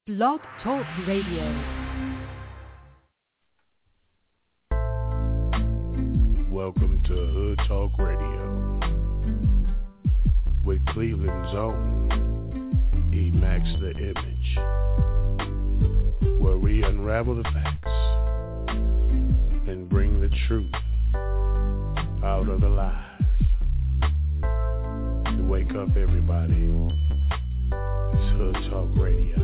Blog Talk Radio. Welcome to Hood Talk Radio with Cleveland's own Emax the Image, where we unravel the facts and bring the truth out of the lies. To wake up everybody, it's Hood Talk Radio.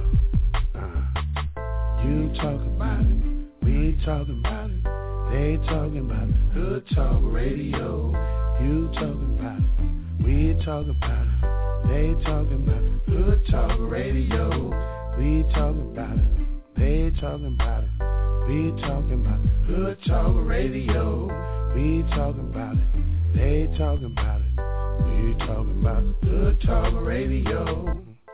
You talk about it, we talking about it, they talking about it. Hood Talk Radio. You talking about it, we talking about it, they talking about it. Hood Talk Radio. We talking about it, they talking about it, we talking about it. Hood Talk Radio. We talking about it, they talking about it, we talking about it. Hood Talk Radio.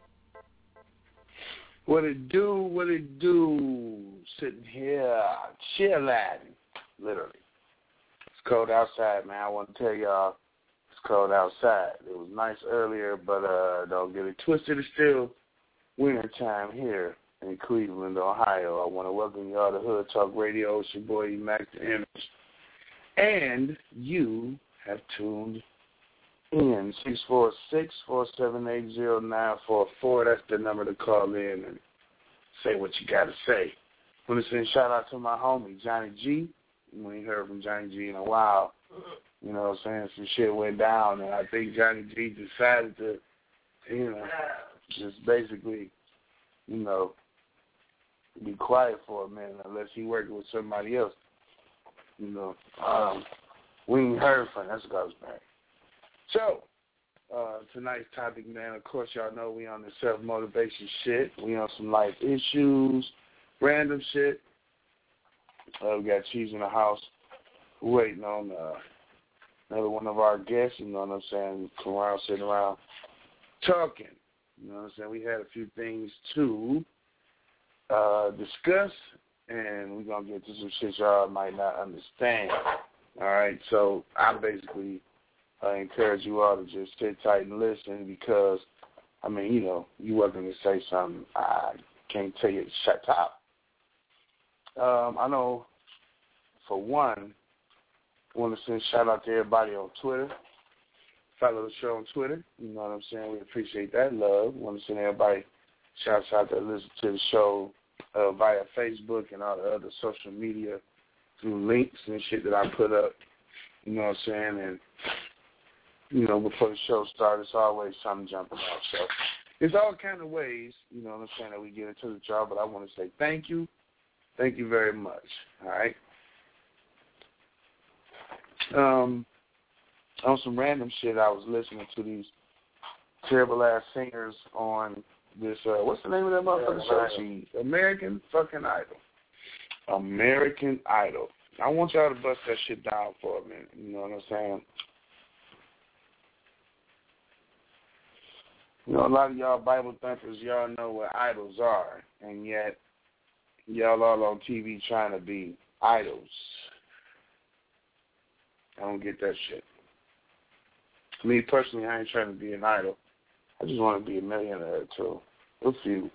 What it do, sitting here, chilling, literally. It's cold outside, man. I want to tell y'all, it's cold outside. It was nice earlier, but don't get it twisted. It's still winter time here in Cleveland, Ohio. I want to welcome y'all to Hood Talk Radio. It's your boy, Emax the Image. And you have tuned in 646-478-0944. That's the number to call in and say what you got to say. I want to send a shout out to my homie, Johnny G. We ain't heard from Johnny G in a while. You know what I'm saying? Some shit went down, and I think Johnny G decided to, just basically, be quiet for a minute unless he working with somebody else. We ain't heard from him. That's what goes back. So, tonight's topic, man, of course y'all know we on the self-motivation shit. We on some life issues, random shit. We got Cheese in the house waiting on another one of our guests, you know what I'm saying, come around, sitting around talking. You know what I'm saying? We had a few things to discuss, and we're going to get to some shit y'all might not understand. All right, so I basically encourage you all to just sit tight and listen because, you're welcome to say something. I can't tell you to shut up. I know, for one, I want to send a shout-out to everybody on Twitter. Follow the show on Twitter. You know what I'm saying? We appreciate that love. I want to send everybody shouts out that listen to the show via Facebook and all the other social media through links and shit that I put up. You know what I'm saying? And before the show starts, it's always something jumping out. So it's all kind of ways, you know what I'm saying, that we get into the job. But I want to say thank you. Thank you very much. All right. On some random shit, I was listening to these terrible-ass singers on this, what's the name of that motherfucking show? American fucking Idol. American Idol. I want y'all to bust that shit down for a minute. You know what I'm saying? A lot of y'all Bible thumpers, y'all know what idols are, and yet y'all all on TV trying to be idols. I don't get that shit. Me, personally, I ain't trying to be an idol. I just want to be a millionaire, too. A few.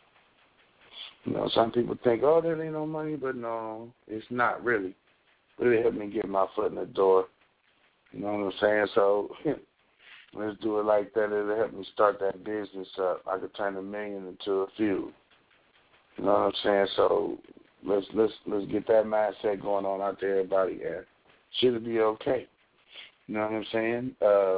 Some people think, oh, that ain't no money, but no, it's not really. But it helped me get my foot in the door. You know what I'm saying? So let's do it like that. It'll help me start that business up. I could turn $1 million into a few. You know what I'm saying? So let's get that mindset going on out there, everybody. And shit'll be okay. You know what I'm saying?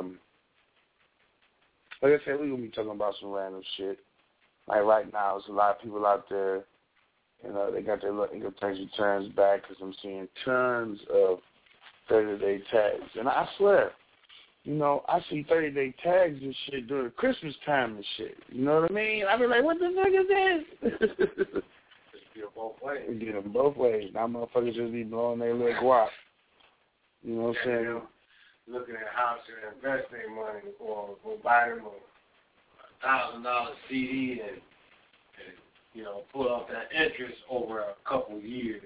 Like I said, we're going to be talking about some random shit. Like right now, there's a lot of people out there, they got their little income tax returns back because I'm seeing tons of 30-day tags. And I swear, I see 30-day tags and shit during Christmas time and shit. You know what I mean? I be like, what the fuck is this? Get them both ways. Get them both ways. Now motherfuckers just be blowing their little guap. You know what I'm saying? Looking at how to invest their money or buy them a $1,000 CD and pull off that interest over a couple years.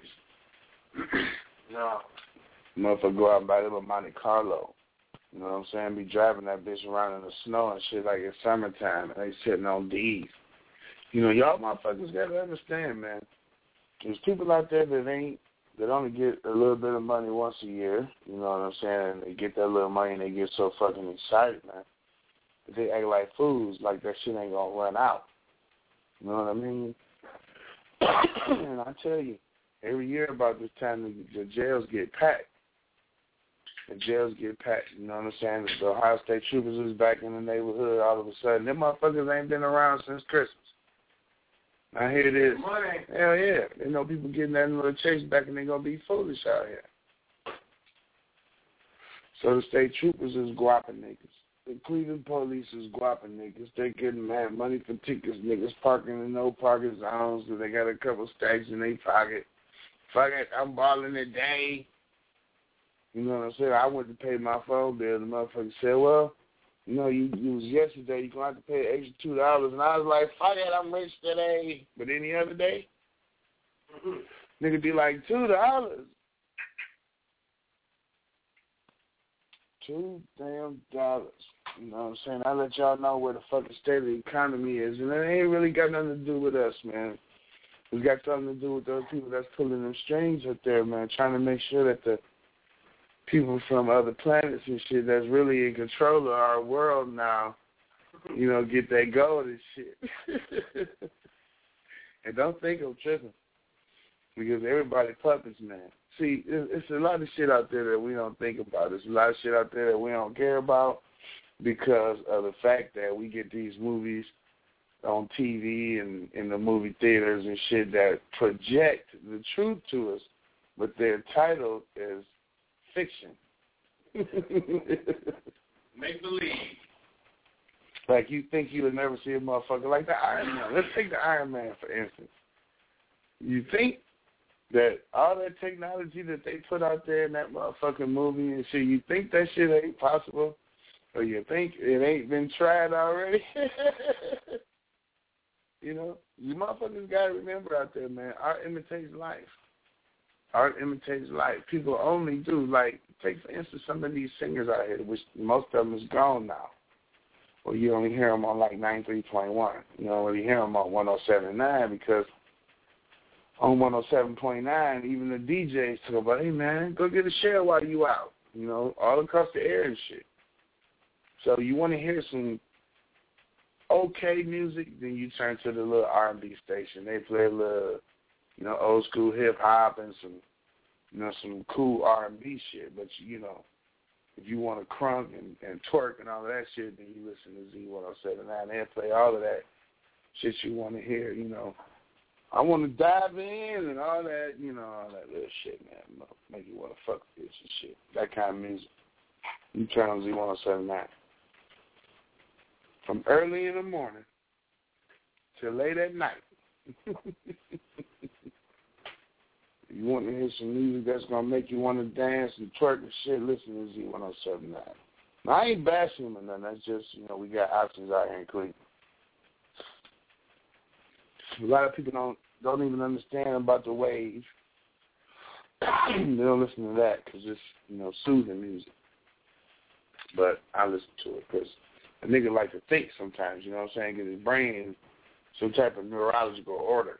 No. Motherfucker go out and buy them a Monte Carlo. You know what I'm saying? Be driving that bitch around in the snow and shit like it's summertime and they sitting on D's. You know, y'all motherfuckers got to understand, man. There's people out there that only get a little bit of money once a year. You know what I'm saying? And they get that little money and they get so fucking excited, man. They act like fools, like that shit ain't gonna run out. You know what I mean? And I tell you, every year about this time, the jails get packed. The jails get packed. You know what I'm saying? The Ohio State Troopers is back in the neighborhood all of a sudden. Them motherfuckers ain't been around since Christmas. Now here it is. Money. Hell yeah. They know people getting that little chase back and they gonna be foolish out here. So the state troopers is guapping niggas. The Cleveland police is guapping niggas. They getting mad money for tickets. Niggas parking in no parking zones because they got a couple stacks in their pocket. Fuck it, I'm balling today. You know what I'm saying? I went to pay my phone bill. The motherfucker said, well, you know, you was yesterday. You're going to have to pay extra $2. And I was like, fuck it, I'm rich today. But any other day, nigga be like, $2. $2 damn. You know what I'm saying? I let y'all know where the fucking state of the economy is. And it ain't really got nothing to do with us, man. It's got something to do with those people that's pulling them strings up there, man, trying to make sure that the people from other planets and shit that's really in control of our world now, you know, get that gold and shit. And don't think I'm tripping, because everybody puppets, man. See, it's a lot of shit out there that we don't think about. There's a lot of shit out there that we don't care about because of the fact that we get these movies on TV and in the movie theaters and shit that project the truth to us, but they're titled as fiction. Make believe. Like you think you would never see a motherfucker like the Iron Man. Let's take the Iron Man, for instance. You think that all that technology that they put out there in that motherfucking movie and shit, you think that shit ain't possible? Or you think it ain't been tried already? You know? You motherfuckers got to remember out there, man, art imitates life. Art imitates life. People only do, like, take, for instance, some of these singers out here, which most of them is gone now. Well, you only hear them on, like, 93.1. You don't really hear them on 107.9 because on 107.9, even the DJs talk about, hey, man, go get a share while you out, you know, all across the air and shit. So you want to hear some okay music, then you turn to the little R&B station. They play a little, you know, old school hip hop and some, you know, some cool R&B shit. But you know, if you want to crunk and twerk and all of that shit, then you listen to Z107.9. They play all of that shit you want to hear. You know, I want to dive in and all that, you know, all that little shit, man. Make you want to fuck with this and shit. That kind of music. You turn on Z107.9. From early in the morning till late at night. You want to hear some music that's going to make you want to dance and twerk and shit, listen to Z107.9. Now, I ain't bashing them or nothing. That's just, you know, we got options out here in Cleveland. A lot of people don't even understand about the wave. They don't listen to that because it's, you know, soothing music. But I listen to it because a nigga like to think sometimes, you know what I'm saying, get his brain in some type of neurological order.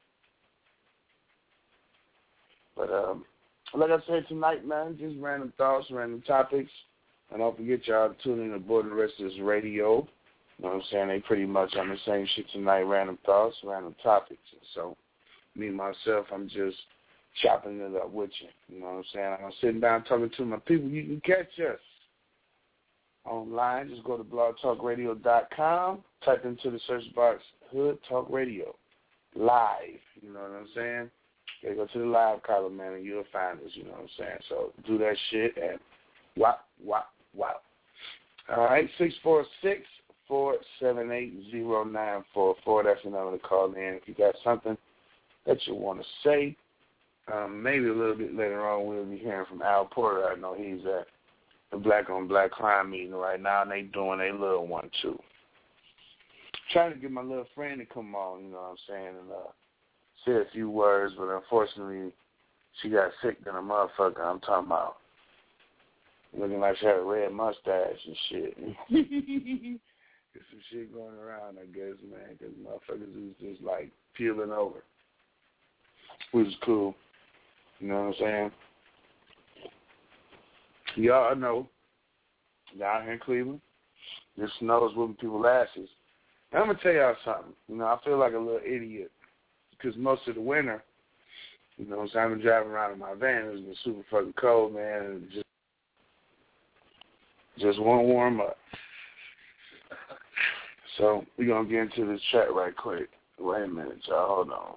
But like I said tonight, man, just random thoughts, random topics. And don't forget y'all to tune in aboard the rest of this radio. You know what I'm saying? They pretty much on the same shit tonight, random thoughts, random topics. And so me, myself, I'm just chopping it up with you. You know what I'm saying? I'm sitting down talking to my people. You can catch us online. Just go to blogtalkradio.com, type into the search box Hood Talk Radio live. You know what I'm saying? Okay, go to the live column, man, and you'll find us. You know what I'm saying? So do that shit and wop. All right, 646-478-0944. That's the number to call in if you got something that you want to say. Maybe a little bit later on we'll be hearing from Al Porter. I know he's at the Black on Black crime meeting right now, and they doing a little one too. Trying to get my little friend to come on, you know what I'm saying, and say a few words, but unfortunately she got sick than a motherfucker. I'm talking about looking like she had a red mustache and shit. There's some shit going around, I guess, man, because motherfuckers is just, like, peeling over, which is cool. You know what I'm saying? Y'all know, down here in Cleveland, this snow is whooping people's asses. And I'm going to tell y'all something. You know, I feel like a little idiot because most of the winter, you know what I'm saying, I've been driving around in my van. It's been super fucking cold, man, and just won't warm up. So we're going to get into this track right quick. Wait a minute, y'all. Hold on.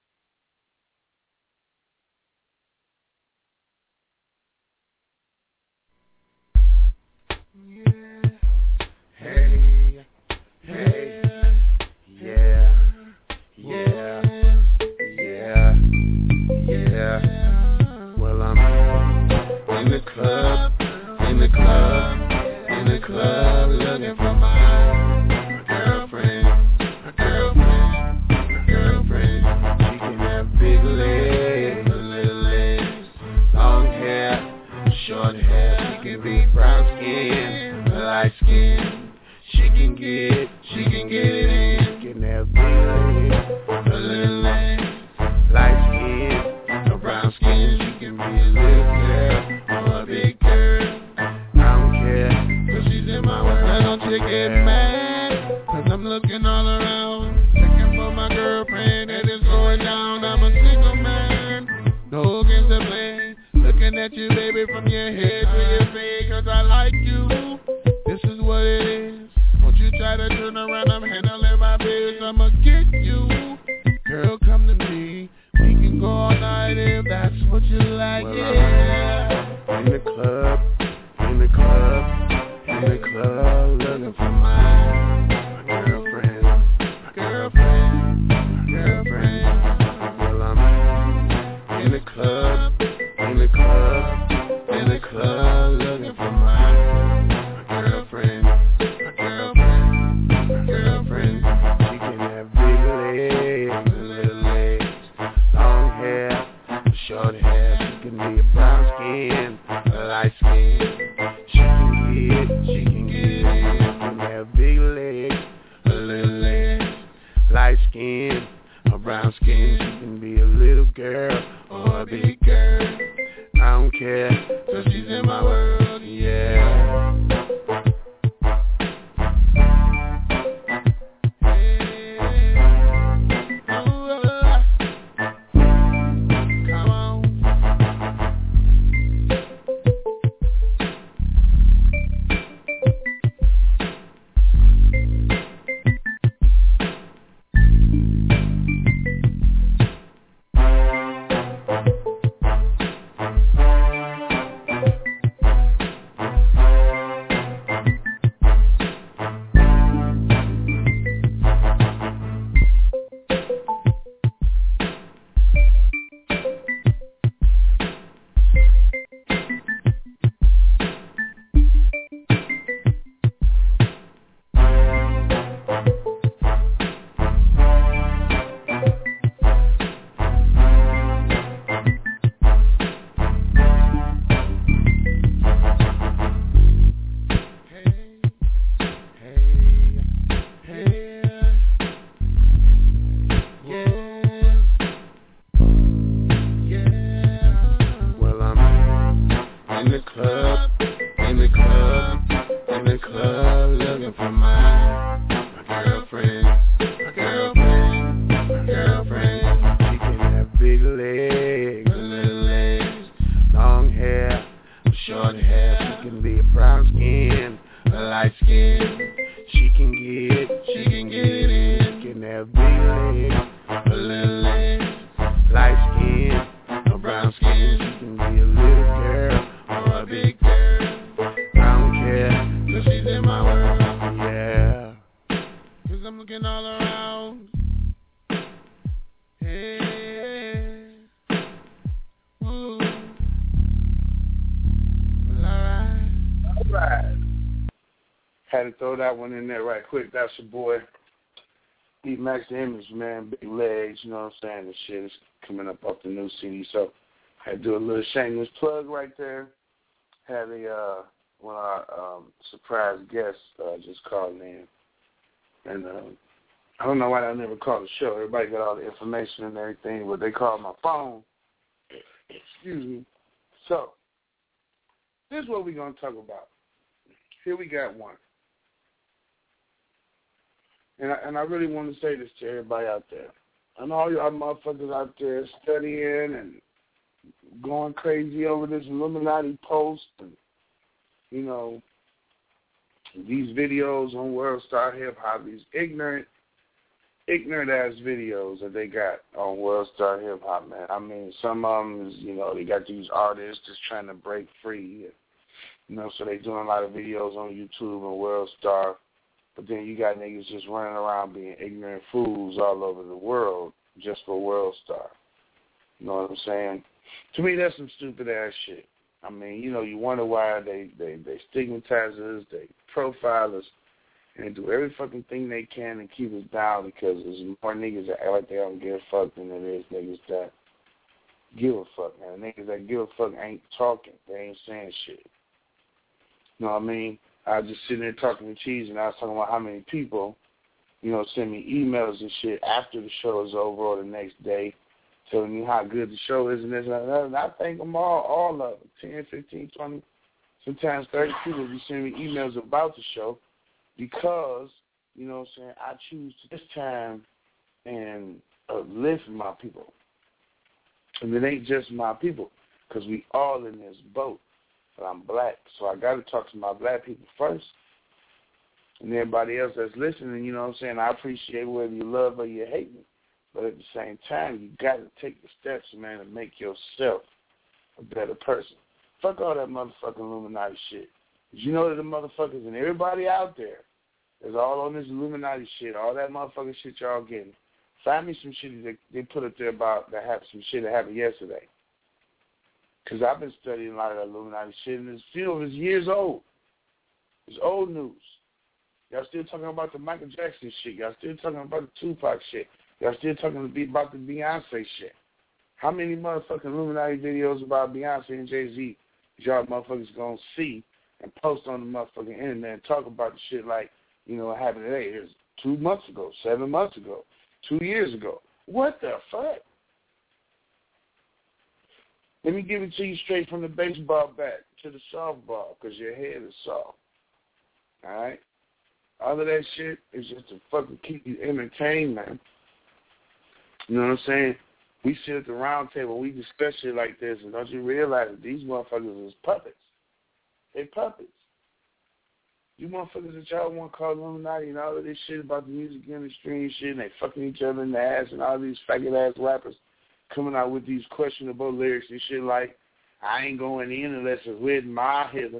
Yeah. Hey. Hey. Yeah. Yeah. Yeah. Yeah. Well, I'm in the club, looking for my girlfriend. She can have big legs, little legs, long hair, short hair. She can be brown skin, light skin. She can get it in. She can have big legs, little legs, light skin, or brown skin. She can be a little girl or a big girl. I don't care, 'cause she's in my world. Now don't you get mad, 'cause I'm looking all around, checking for my girlfriend that is going down. I'm a single man, no games to play. Looking at you, baby, from your head to your feet, 'cause I like you. This is what it is. Don't you try to turn around, I'm handling my biz. I'ma get you. Girl, come to me. We can go all night if that's what you like. Well, yeah. In the club, looking for my girlfriend. Well, I'm in the club, looking for my girlfriend. She can have big legs, little legs, long hair, short hair. She can be a brown skin, light skin. She can get it in. She can have big legs, little legs, light skin, or brown skin. She can be a little girl or a big girl. I don't care, 'cause she's in my world, yeah. Had to throw that one in there right quick. That's your boy, D-Max the Image, man. Big legs, you know what I'm saying? The shit is coming up off the new CD. So I had to do a little shameless plug right there. Had one of our surprise guests just called in. And I don't know why I never called the show. Everybody got all the information and everything, but they called my phone. Excuse me. So, this is what we're going to talk about. Here we got one. And I really want to say this to everybody out there. I know all y'all motherfuckers out there studying and going crazy over this Illuminati post and, you know, these videos on World Star Hip Hop, these ignorant ass videos that they got on World Star Hip Hop, man. I mean, some of them, you know, they got these artists just trying to break free, you know, so they doing a lot of videos on YouTube and World Star. But then you got niggas just running around being ignorant fools all over the world just for World Star. You know what I'm saying? To me, that's some stupid ass shit. I mean, you know, you wonder why they stigmatize us, they profile us, and they do every fucking thing they can to keep us down because there's more niggas that act like they don't give a fuck than there is niggas that give a fuck, man. Niggas that give a fuck ain't talking. They ain't saying shit. You know what I mean? I was just sitting there talking to Cheese, and I was talking about how many people, you know, send me emails and shit after the show is over or the next day telling me how good the show is and this and that. And I thank them all of them, 10, 15, 20, sometimes 30 people be sending me emails about the show because, you know what I'm saying, I choose this time and live for my people. And it ain't just my people because we all in this boat. But I'm black, so I got to talk to my black people first. And everybody else that's listening, you know what I'm saying, I appreciate whether you love or you hate me. But at the same time, you got to take the steps, man, to make yourself a better person. Fuck all that motherfucking Illuminati shit. You know that the motherfuckers and everybody out there is all on this Illuminati shit, all that motherfucking shit y'all getting. Find me some shit that they put up there about that happened, some shit that happened yesterday. Because I've been studying a lot of that Illuminati shit, and this field is years old. It's old news. Y'all still talking about the Michael Jackson shit. Y'all still talking about the Tupac shit. Y'all still talking about the Beyonce shit. How many motherfucking Illuminati videos about Beyonce and Jay-Z y'all motherfuckers going to see and post on the motherfucking internet and talk about the shit like, you know, what happened today? It was 2 months ago, 7 months ago, 2 years ago. What the fuck? Let me give it to you straight from the baseball bat to the softball because your head is soft. All right? All of that shit is just to fucking keep you entertained, man. You know what I'm saying? We sit at the round table, we discuss shit like this, and don't you realize that these motherfuckers is puppets? They puppets. You motherfuckers that y'all want to call Illuminati and all of this shit about the music industry and shit, and they fucking each other in the ass and all these faggot-ass rappers coming out with these questionable lyrics and shit like, I ain't going in unless it's with my hitter.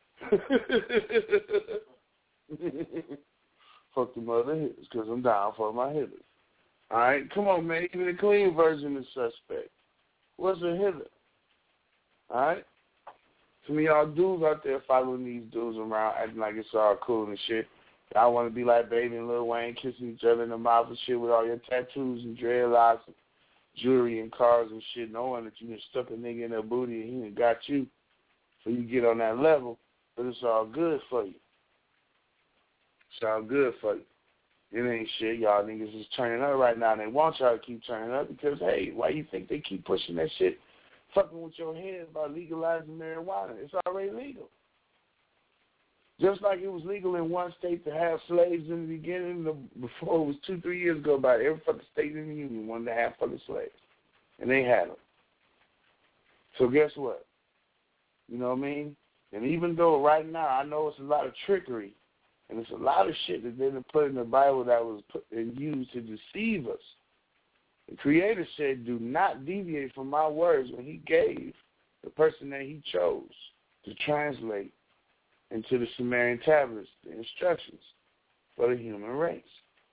Fuck the other hitters because I'm down for my hitters. All right, come on, man. Even the clean version is suspect. What's a hitter? All right? Some of y'all dudes out there following these dudes around acting like it's all cool and shit. Y'all want to be like Baby and Lil Wayne kissing each other in the mouth and shit with all your tattoos and dreadlocks and jewelry and cars and shit, knowing that you done stuck a nigga in their booty and he done got you so you get on that level, but it's all good for you. It's all good for you. It ain't shit. Y'all niggas is turning up right now, and they want y'all to keep turning up because, hey, why you think they keep pushing that shit, fucking with your head about legalizing marijuana? It's already legal. Just like it was legal in one state to have slaves in the beginning, before it was 2-3 years ago, about every fucking state in the union wanted to have fucking slaves. And they had them. So guess what? You know what I mean? And even though right now I know it's a lot of trickery, and it's a lot of shit that they done put in the Bible that was put and used to deceive us. The Creator said, do not deviate from my words when he gave the person that he chose to translate into the Sumerian tablets the instructions for the human race.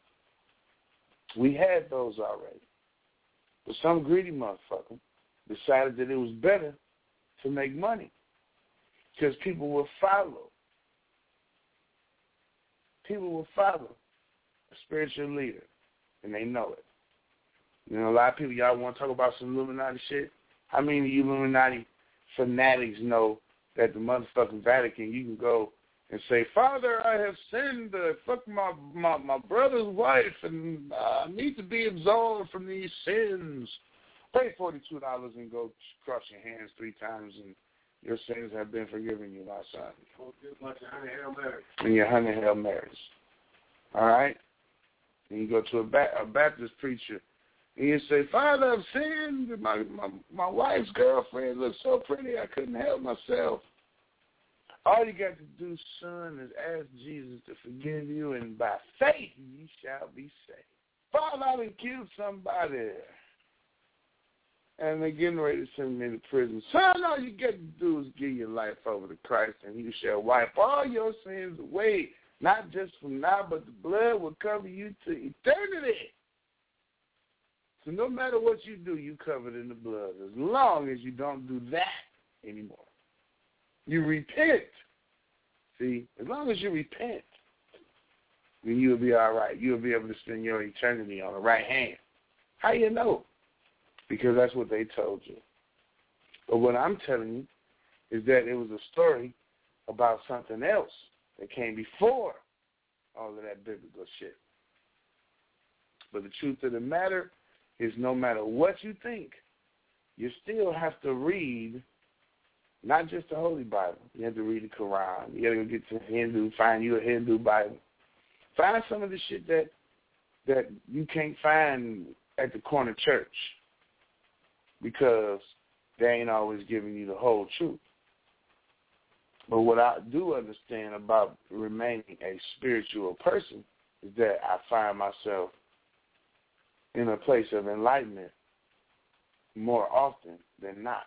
We had those already. But some greedy motherfucker decided that it was better to make money because people will follow. People will follow a spiritual leader, and they know it. You know, a lot of people, y'all want to talk about some Illuminati shit. How many of you Illuminati fanatics know that the motherfucking Vatican, you can go and say, Father, I have sinned, fuck my brother's wife, and I need to be absolved from these sins. Pay $42 and go cross your hands 3 times, and your sins have been forgiven you, my son. And your 100 Hail Marys. All right? And you go to a Baptist preacher, and you say, Father, I've sinned. My wife's girlfriend looks so pretty, I couldn't help myself. All you got to do, son, is ask Jesus to forgive you, and by faith you shall be saved. Father, I done killed somebody, and they're getting ready to send me to prison. Son, all you got to do is give your life over to Christ, and you shall wipe all your sins away, not just from now, but the blood will cover you to eternity. So no matter what you do, you covered in the blood, as long as you don't do that anymore. You repent. See, as long as you repent, then you'll be all right. You'll be able to spend your eternity on the right hand. How you know? Because that's what they told you. But what I'm telling you is that it was a story about something else that came before all of that biblical shit. But the truth of the matter is, no matter what you think, you still have to read not just the Holy Bible. You have to read the Quran. You got to go get to Hindu, find you a Hindu Bible. Find some of the shit that you can't find at the corner church, because they ain't always giving you the whole truth. But what I do understand about remaining a spiritual person is that I find myself in a place of enlightenment more often than not.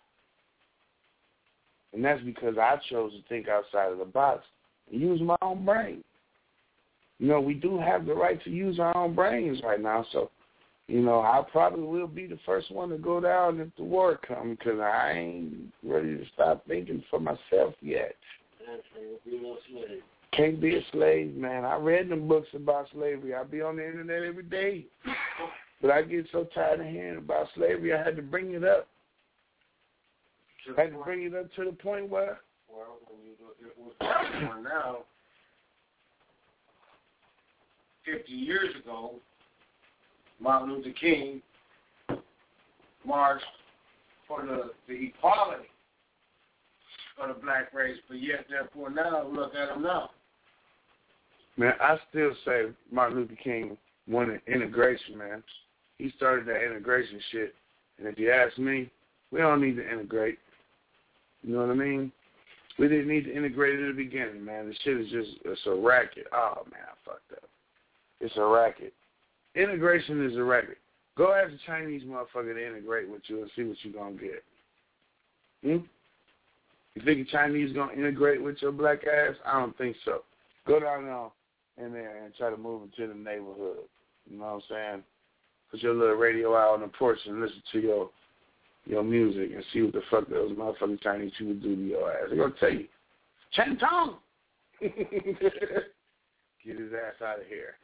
And that's because I chose to think outside of the box and use my own brain. You know, we do have the right to use our own brains right now, so, you know, I probably will be the first one to go down if the war comes, because I ain't ready to stop thinking for myself yet. Can't be a slave, man. I read them books about slavery. I be on the internet every day. But I get so tired of hearing about slavery, I had to bring it up. I had to bring it up to the point where... Well, when you look at what's going on now, 50 years ago, Martin Luther King marched for the equality of the black race, but yet, therefore, now, look at him now. Man, I still say Martin Luther King wanted integration, man. He started that integration shit, and if you ask me, we don't need to integrate. You know what I mean? We didn't need to integrate in the beginning, man. The shit is just, it's a racket. Oh, man, I fucked up. It's a racket. Integration is a racket. Go ask a Chinese motherfucker to integrate with you and see what you're going to get. You think a Chinese going to integrate with your black ass? I don't think so. Go down in there and try to move into the neighborhood. You know what I'm saying? Put your little radio out on the porch and listen to your music and see what the fuck those motherfucking Chinese people do to your ass. They're going to tell you, Chen Tong! Get his ass out of here.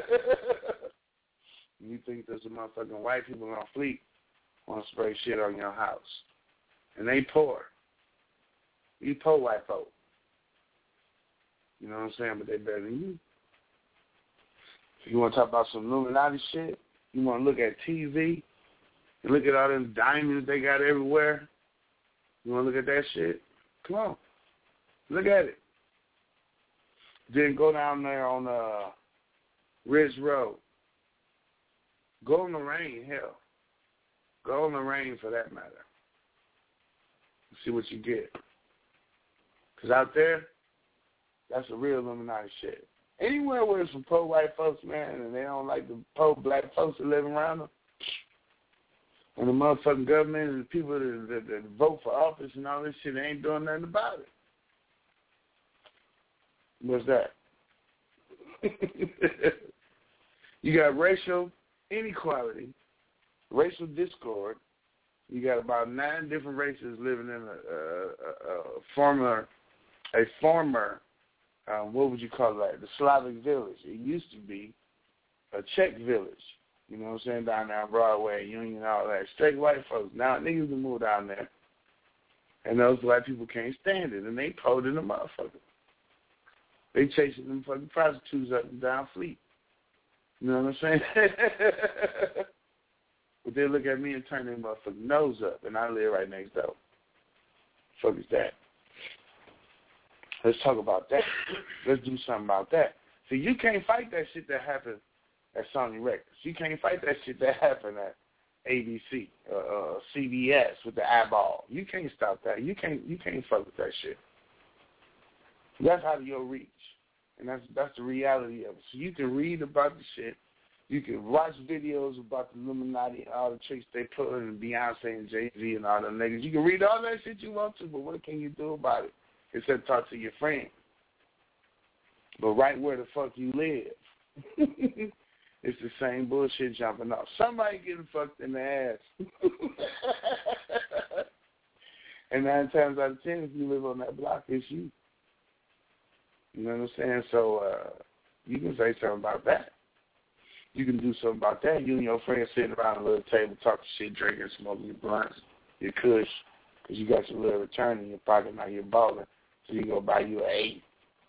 You think there's some motherfucking white people on fleet want to spray shit on your house. And they poor. You poor white folk. You know what I'm saying? But they better than you. If you want to talk about some Illuminati shit, you want to look at TV, and look at all them diamonds they got everywhere. You want to look at that shit? Come on. Look at it. Then go down there on Ridge Road. Go in the rain, hell. Go in the rain for that matter. See what you get. Because out there, that's a real Illuminati shit. Anywhere where there's some poor white folks, man, and they don't like the poor black folks that live around them, and the motherfucking government and the people that vote for office and all this shit, they ain't doing nothing about it. What's that? You got racial inequality, racial discord. You got about 9 different races living in a former, what would you call that? The Slavic village. It used to be a Czech village. You know what I'm saying? Down there on Broadway, Union, all that. Straight white folks. Now niggas can move down there. And those white people can't stand it. And they pulled in the motherfucker. They chasing them fucking prostitutes up and down Fleet. You know what I'm saying? But they look at me and turn their motherfucking nose up, and I live right next door. Fuck is that? Let's talk about that. Let's do something about that. See, you can't fight that shit that happened at Sony Records. You can't fight that shit that happened at ABC, CBS with the eyeball. You can't stop that. You can't fuck with that shit. That's out of your reach, and that's the reality of it. So you can read about the shit. You can watch videos about the Illuminati and all the tricks they put in, and Beyonce and Jay-Z and all them niggas. You can read all that shit you want to, but what can you do about it except talk to your friends? But right where the fuck you live, it's the same bullshit jumping off. Somebody getting fucked in the ass. And 9 times out of 10, if you live on that block, it's you. You know what I'm saying? So you can say something about that. You can do something about that. You and your friends sitting around a little table, talking shit, drinking, smoking your blunts, your kush, because you got your little return in your pocket, now you're balling, so you go buy you an 8.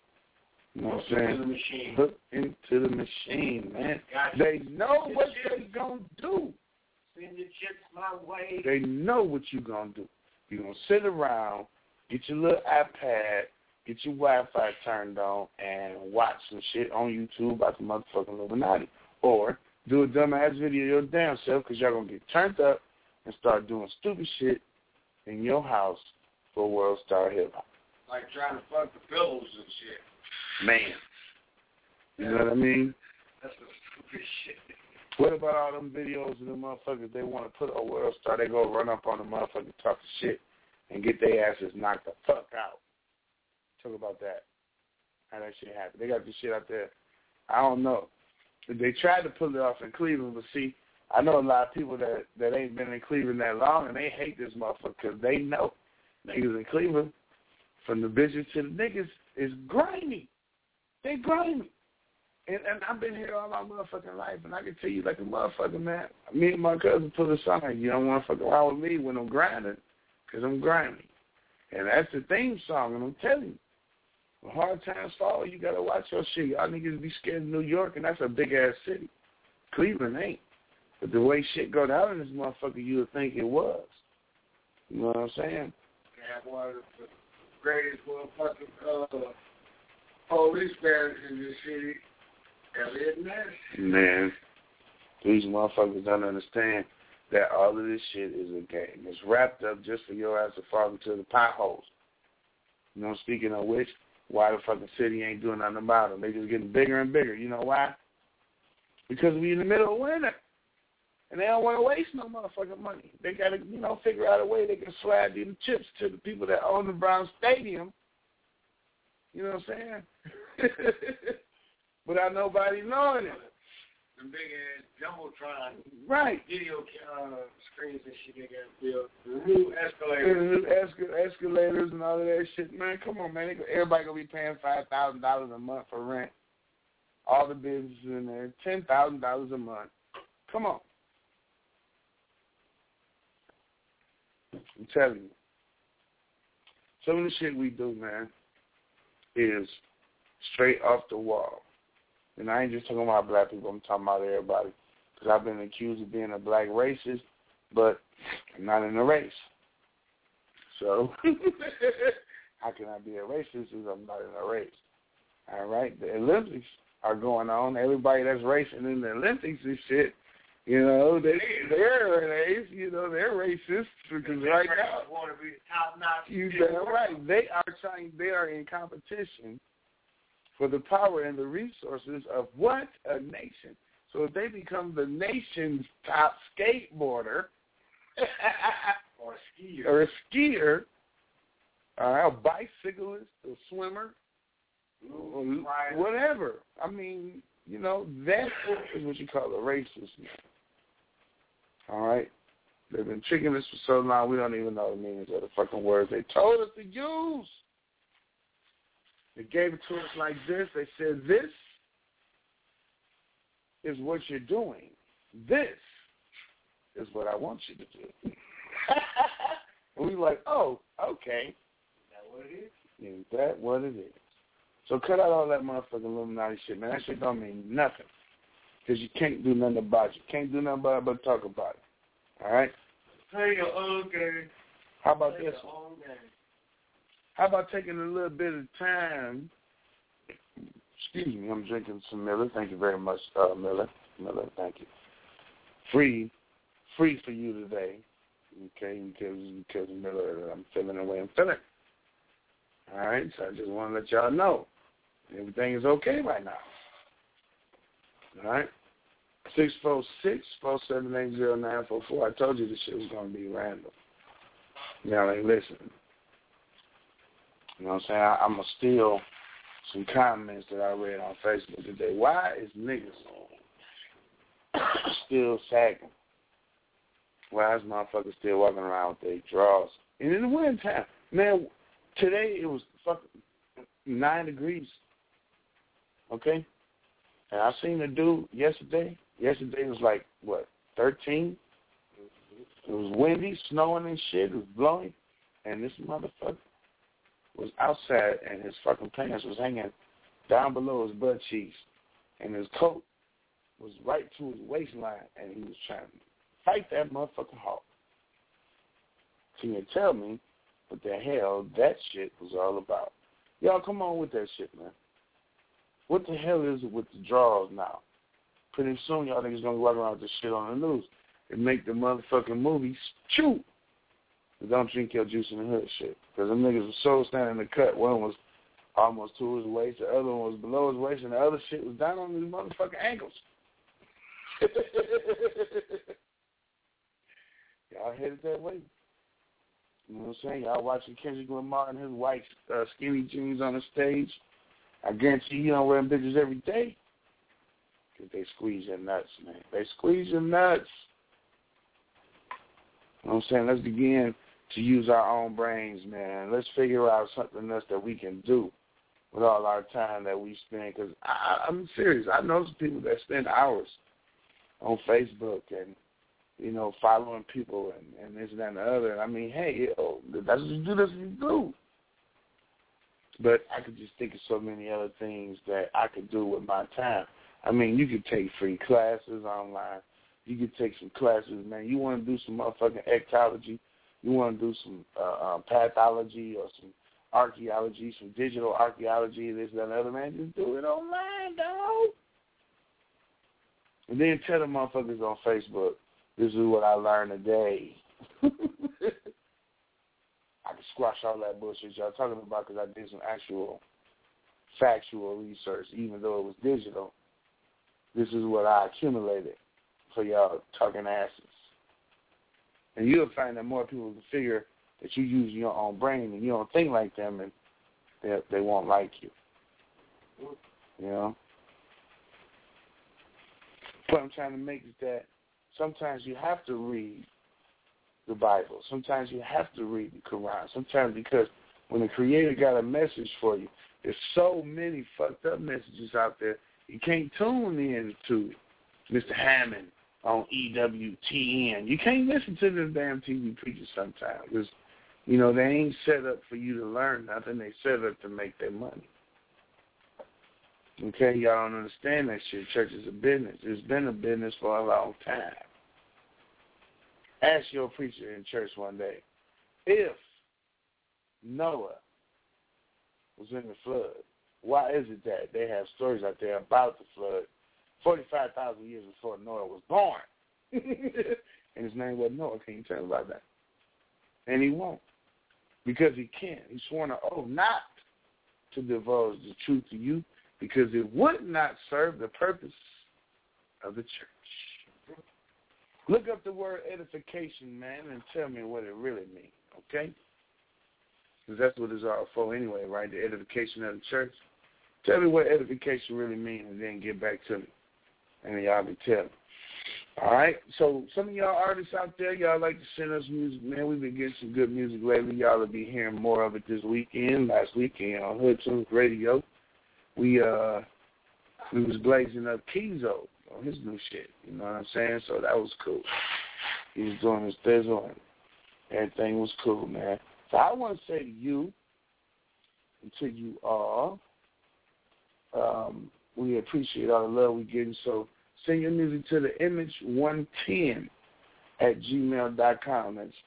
You know what I'm saying? Into the machine. Hook into the machine, man. Gotcha. They know what they're going to do. Send your chips my way. They know what you're going to do. You're going to sit around, get your little iPad, get your Wi-Fi turned on, and watch some shit on YouTube about the motherfucking Illuminati. Or do a dumbass video your damn self because y'all going to get turned up and start doing stupid shit in your house for World Star Hip Hop. Like trying to fuck the pillows and shit. Man. You know what I mean? That's the stupid shit. What about all them videos of the motherfuckers they want to put on World Star? They go run up on the motherfucker, talk shit, and get their asses knocked the fuck out. Talk about that. How that shit happened. They got this shit out there. I don't know. They tried to pull it off in Cleveland, but see, I know a lot of people that ain't been in Cleveland that long, and they hate this motherfucker because they know niggas in Cleveland, from the bitches to the niggas, is grimy. They grimy. And I've been here all my motherfucking life, and I can tell you like a motherfucker, man. Me and my cousin put a song, you don't want to fuck around with me when I'm grinding because I'm grimy. And that's the theme song, and I'm telling you. When hard times fall, you got to watch your shit. Y'all niggas be scared of New York, and that's a big-ass city. Cleveland ain't. But the way shit go down in this motherfucker, you would think it was. You know what I'm saying? Yeah, one of the greatest motherfucking police bears in this city. Elliot Ness. Man, these motherfuckers don't understand that all of this shit is a game. It's wrapped up just for your ass to fall into the potholes. You know, speaking of which, why the fucking city ain't doing nothing about them? They just getting bigger and bigger. You know why? Because we in the middle of winter. And they don't want to waste no motherfucking money. They got to, figure out a way they can slide these chips to the people that own the Brown Stadium. You know what I'm saying? Without nobody knowing it. The big-ass Jumbotron. Right. Video screens and shit they got built. The new escalators. Escalators and all of that shit. Man, come on, man. Everybody going to be paying $5,000 a month for rent. All the businesses in there. $10,000 a month. Come on. I'm telling you. Some of the shit we do, man, is straight off the wall. And I ain't just talking about black people. I'm talking about everybody. Because I've been accused of being a black racist, but I'm not in a race. So how can I be a racist if I'm not in a race? All right? The Olympics are going on. Everybody that's racing in the Olympics and shit, they're a race. They're racist because right now want to be the top-notch. You damn right. They are in competition for the power and the resources of what? A nation. So if they become the nation's top skateboarder or a skier, a bicyclist, a swimmer, whatever. I mean, that is what you call a racist. All right? They've been tricking us for so long, we don't even know the meanings of the fucking words they told us to use. They gave it to us like this. They said, this is what you're doing. This is what I want you to do. And we were like, oh, okay. Is that what it is? Is that what it is? So cut out all that motherfucking Illuminati shit, man. That shit don't mean nothing. Because you can't do nothing about it. You can't do nothing about it but talk about it. All right? Play your own game. How about this one? How about taking a little bit of time? Excuse me, I'm drinking some Miller. Thank you very much, Miller. Miller, thank you. Free for you today. Okay, because Miller, I'm feeling the way I'm feeling. All right, so I just want to let y'all know everything is okay right now. All right, 646-478-0944. I told you this shit was gonna be random. Y'all ain't listening. You know what I'm saying? I'm gonna steal some comments that I read on Facebook today. Why is niggas still sagging? Why is motherfuckers still walking around with their drawers? And in the wintertime, man, today it was fucking 9 degrees. Okay? And I seen a dude yesterday. Yesterday was like, 13? It was windy, snowing and shit. It was blowing. And this motherfucker was outside and his fucking pants was hanging down below his butt cheeks. And his coat was right to his waistline. And he was trying to fight that motherfucking hawk. Can you tell me what the hell that shit was all about? Y'all come on with that shit, man. What the hell is it with the draws now? Pretty soon y'all niggas gonna walk around with this shit on the news and make the motherfucking movies chew. Don't drink your juice in the hood shit. Because them niggas was so standing in the cut. One was almost to his waist, the other one was below his waist, and the other shit was down on his motherfucking ankles. Y'all headed that way. You know what I'm saying? Y'all watching Kendrick Lamar and his white skinny jeans on the stage. I guarantee you don't wear them bitches every day. Because they squeeze your nuts, man. They squeeze your nuts. You know what I'm saying? Let's begin to use our own brains, man. Let's figure out something else that we can do with all our time that we spend. Because I'm serious. I know some people that spend hours on Facebook and, you know, following people and this and that and the other. And I mean, hey, that's what you do, that's what you do. But I could just think of so many other things that I could do with my time. I mean, you could take free classes online. You could take some classes, man. You want to do some motherfucking ecology. You want to do some pathology or some archaeology, some digital archaeology, this, that, and the other, man. Just do it online, dog. And then tell the motherfuckers on Facebook, this is what I learned today. I can squash all that bullshit y'all talking about because I did some actual factual research, even though it was digital. This is what I accumulated for y'all talking asses. And you'll find that more people can figure that you use your own brain and you don't think like them, and they won't like you. You know? What I'm trying to make is that sometimes you have to read the Bible. Sometimes you have to read the Quran. Sometimes because when the Creator got a message for you, there's so many fucked up messages out there, you can't tune in to Mr. Hammond on EWTN. You can't listen to the damn TV preachers sometimes because, you know, they ain't set up for you to learn nothing. They set up to make their money. Okay, y'all don't understand that shit. Church is a business. It's been a business for a long time. Ask your preacher in church one day, if Noah was in the flood, why is it that they have stories out there about the flood 45,000 years before Noah was born? And his name wasn't Noah. Can you tell about that? And he won't. Because he can't. He's sworn an oath not to divulge the truth to you because it would not serve the purpose of the church. Look up the word edification, man, and tell me what it really means, okay? Because that's what it's all for anyway, right? The edification of the church. Tell me what edification really means and then get back to me. And then y'all can tell me. All right? So some of y'all artists out there, y'all like to send us music, man. We've been getting some good music lately. Y'all will be hearing more of it this weekend, last weekend on Hood Tunes Radio. We was blazing up Kizo on his new shit. You know what I'm saying? So that was cool. He was doing his thizzle and everything was cool, man. So I want to say to you, and to you all, We appreciate all the love we're getting. So send your music to the image110@gmail.com. That's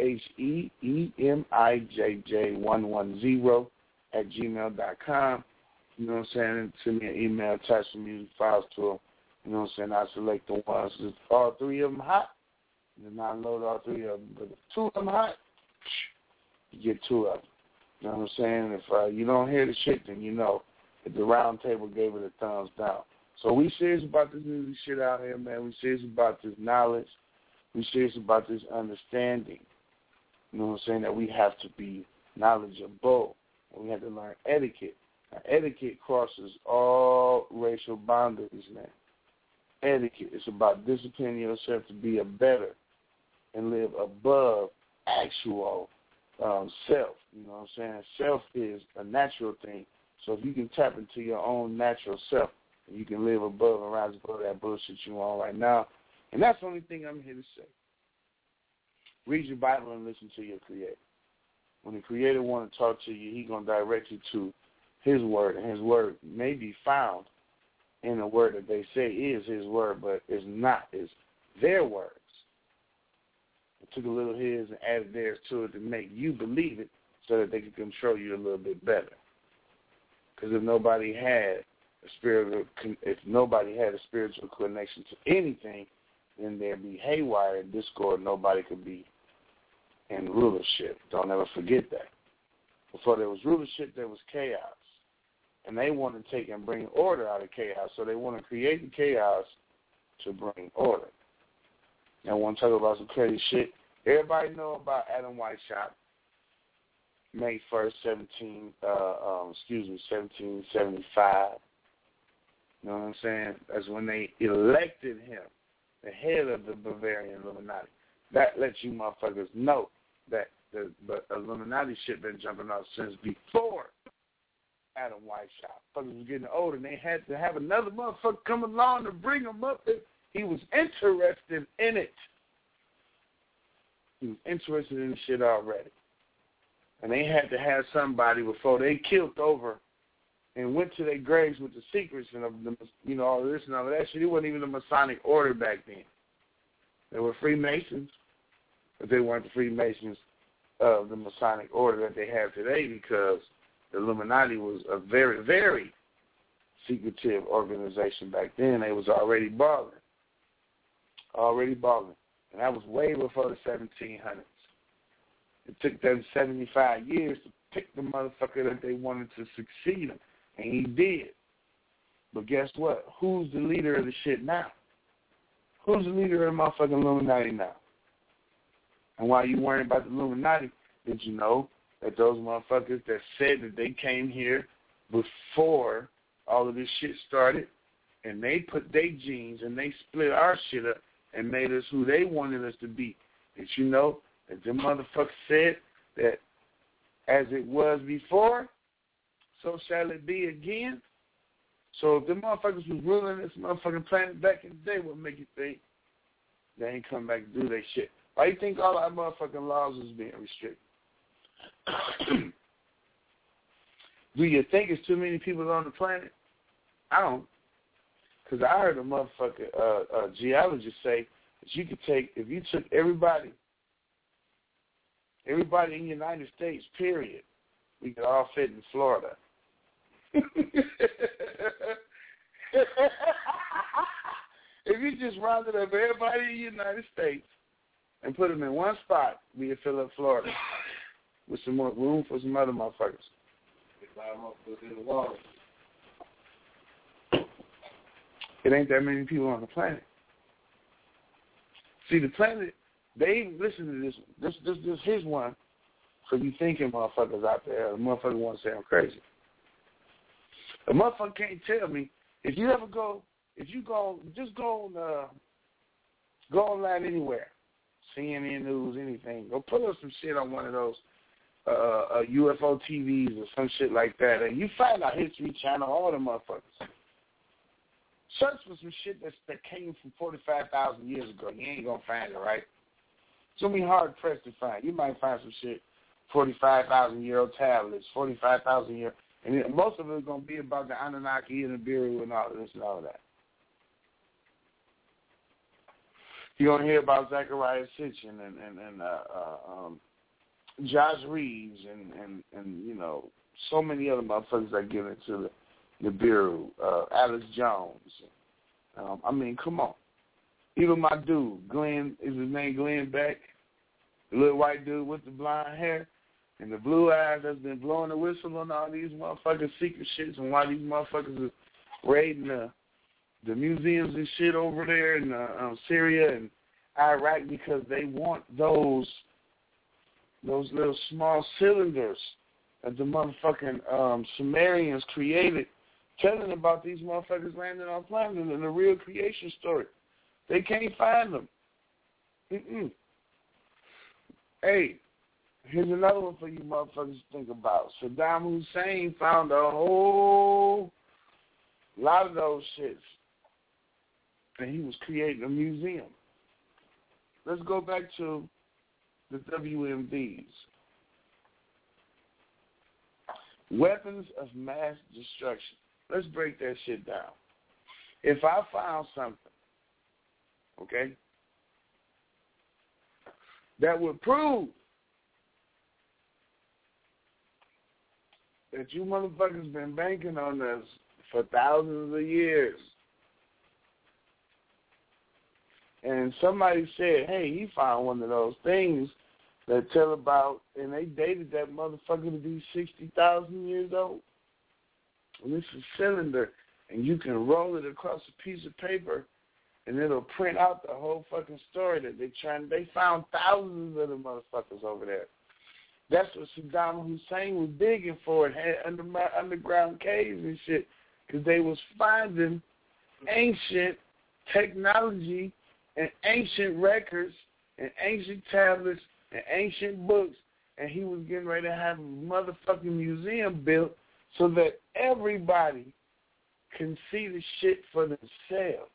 THEEMIJJ110@gmail.com. You know what I'm saying? Send me an email, attach some music files to them. You know what I'm saying? I select the ones that all three of them hot. Then I load all three of them. But if two of them hot, you get two of them. You know what I'm saying? If you don't hear the shit, then you know that the round table gave it a thumbs down. So we serious about this music shit out here, man. We serious about this knowledge. We serious about this understanding. You know what I'm saying? That we have to be knowledgeable. And we have to learn etiquette. Now, etiquette crosses all racial boundaries, man. Etiquette is about disciplining yourself to be a better and live above actual self. You know what I'm saying? Self is a natural thing. So if you can tap into your own natural self, you can live above and rise above that bullshit you're on right now. And that's the only thing I'm here to say. Read your Bible and listen to your Creator. When the Creator want to talk to you, He's going to direct you to His Word. And His Word may be found in a word that they say is His Word, but it's not. It's their words. They took a little His and added theirs to it to make you believe it so that they can control you a little bit better. Because if nobody had a spiritual connection to anything, then there'd be haywire and discord. Nobody could be in rulership. Don't ever forget that. Before there was rulership, there was chaos. And they want to take and bring order out of chaos. So they want to create the chaos to bring order. Now, I want to talk about some crazy shit. Everybody know about Adam Weishaupt, May 1st, 1775. You know what I'm saying? That's when they elected him the head of the Bavarian Illuminati. That lets you motherfuckers know that the Illuminati shit been jumping out since before Adam Weishaupt. Fuckers was getting older, and they had to have another motherfucker come along to bring him up if he was interested in it. He was interested in the shit already. And they had to have somebody before they killed over and went to their graves with the secrets and all this and all of that shit. It wasn't even a Masonic order back then. They were Freemasons, but they weren't the Freemasons of the Masonic order that they have today, because the Illuminati was a very, very secretive organization back then. They was already balling. And that was way before the 1700s. It took them 75 years to pick the motherfucker that they wanted to succeed him, and he did. But guess what? Who's the leader of the shit now? Who's the leader of the motherfucking Illuminati now? And while you worrying about the Illuminati, did you know that those motherfuckers that said that they came here before all of this shit started, and they put their genes and they split our shit up and made us who they wanted us to be? Did you know that them motherfuckers said that as it was before, so shall it be again? So if the motherfuckers was ruling this motherfucking planet back in the day, what make you think they ain't come back to do their shit? Why you think all our motherfucking laws is being restricted? Do you think it's too many people on the planet? I don't. Because I heard a motherfucker geologist say that you could take, if you took everybody in the United States, period, we could all fit in Florida. If you just rounded up everybody in the United States and put them in one spot, we would fill up Florida with some more room for some other motherfuckers. It ain't that many people on the planet. See, the planet, they listen to this. This here's one for you thinking motherfuckers out there. The motherfucker want to say I'm crazy. The motherfucker can't tell me if you go online anywhere, CNN News, anything. Go pull up some shit on one of those UFO TVs or some shit like that, and you find out History Channel, all the motherfuckers. Search for some shit that came from 45,000 years ago. You ain't gonna find it, right? It's gonna be hard pressed to find. You might find some shit, 45,000-year-old tablets, 45,000 year, And most of it is going to be about the Anunnaki and the Nibiru and all of this and all of that. You're going to hear about Zechariah Sitchin and Josh Reeves and you know, so many other motherfuckers that get into the Nibiru, Alex Jones. I mean, come on. Even my dude, Glenn, is his name Glenn Beck, the little white dude with the blonde hair and the blue eyes that's been blowing the whistle on all these motherfucking secret shits and why these motherfuckers are raiding the museums and shit over there in Syria and Iraq because they want those little small cylinders that the motherfucking Sumerians created, telling about these motherfuckers landing on planet and the real creation story. They can't find them. Hey, here's another one for you motherfuckers to think about. Saddam Hussein found a whole lot of those shits, and he was creating a museum. Let's go back to the WMDs. Weapons of mass destruction. Let's break that shit down. If I found something, okay, that would prove that you motherfuckers been banking on this for thousands of years, and somebody said, hey, he found one of those things that tell about, and they dated that motherfucker to be 60,000 years old. And it's a cylinder, and you can roll it across a piece of paper, and it'll print out the whole fucking story that they found thousands of the motherfuckers over there. That's what Saddam Hussein was digging for and had underground caves and shit, because they was finding ancient technology and ancient records and ancient tablets and ancient books, and he was getting ready to have a motherfucking museum built so that everybody can see the shit for themselves.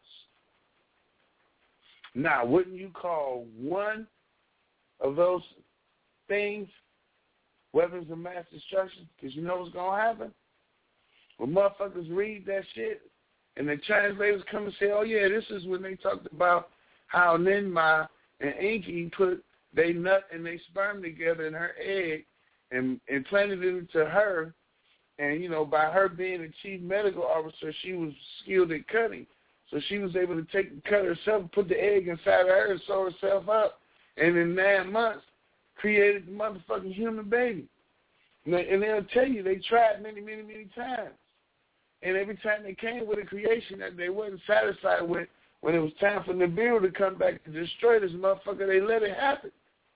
Now, wouldn't you call one of those things weapons of mass destruction? Because you know what's going to happen? When motherfuckers read that shit and the translators come and say, oh, yeah, this is when they talked about how Ninmah and Enki put they nut and they sperm together in her egg and implanted it into her. And, you know, by her being a chief medical officer, she was skilled at cutting. So she was able to take the cut herself, put the egg inside of her and sew herself up. And in 9 months, created the motherfucking human baby. And they'll tell you they tried many, many, many times. And every time they came with a creation that they wasn't satisfied with, when it was time for Nibiru to come back to destroy this motherfucker, they let it happen.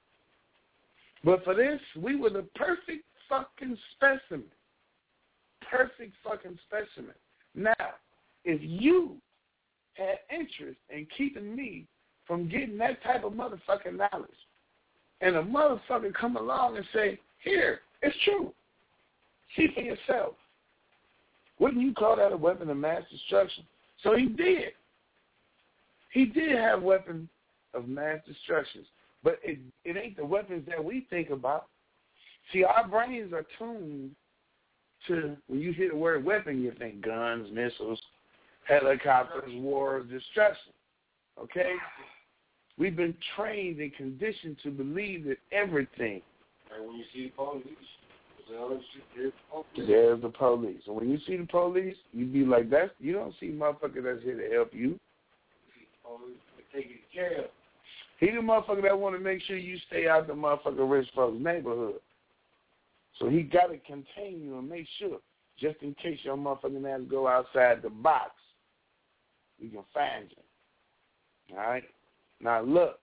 But for this, we were the perfect fucking specimen. Perfect fucking specimen. Now, if you had interest in keeping me from getting that type of motherfucking knowledge, and a motherfucker come along and say, here, it's true. See for yourself. Wouldn't you call that a weapon of mass destruction? So he did. He did have weapons of mass destruction. But it ain't the weapons that we think about. See, our brains are tuned to, when you hear the word weapon, you think guns, missiles, helicopters, war, destruction. Okay? We've been trained and conditioned to believe that everything. And when you see the police, there's the police. And when you see the police, you be like, you don't see motherfucker that's here to help you. They take you to jail. He the motherfucker that want to make sure you stay out the motherfucking rich folks' neighborhood. So he got to contain you and make sure, just in case your motherfucking ass go outside the box, we can find you. All right? Now look,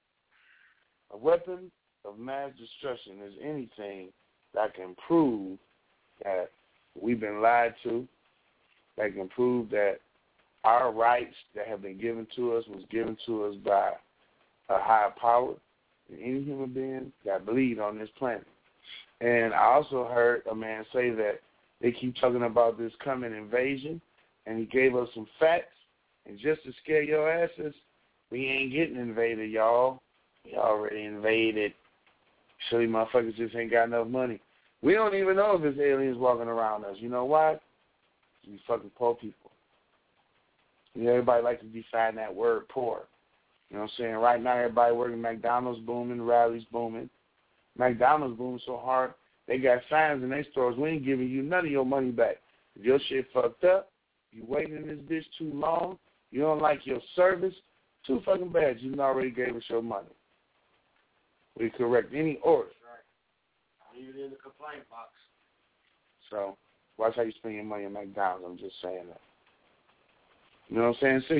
a weapon of mass destruction is anything that can prove that we've been lied to, that can prove that our rights that have been given to us was given to us by a higher power than any human being that bleed on this planet. And I also heard a man say that they keep talking about this coming invasion, and he gave us some facts, and just to scare your asses, we ain't getting invaded, y'all. We already invaded. Silly motherfuckers just ain't got enough money. We don't even know if it's aliens walking around us. You know why? We fucking poor people. You know, everybody likes to define that word poor. You know what I'm saying? Right now, everybody working McDonald's booming, Rally's booming. McDonald's booming so hard, they got signs in their stores, we ain't giving you none of your money back. If your shit fucked up, you waiting in this bitch too long, you don't like your service, too fucking bad. You already gave us your money. We correct any orders. Right. Leave it in the complaint box. So, watch how you spend your money at McDonald's. I'm just saying that. You know what I'm saying?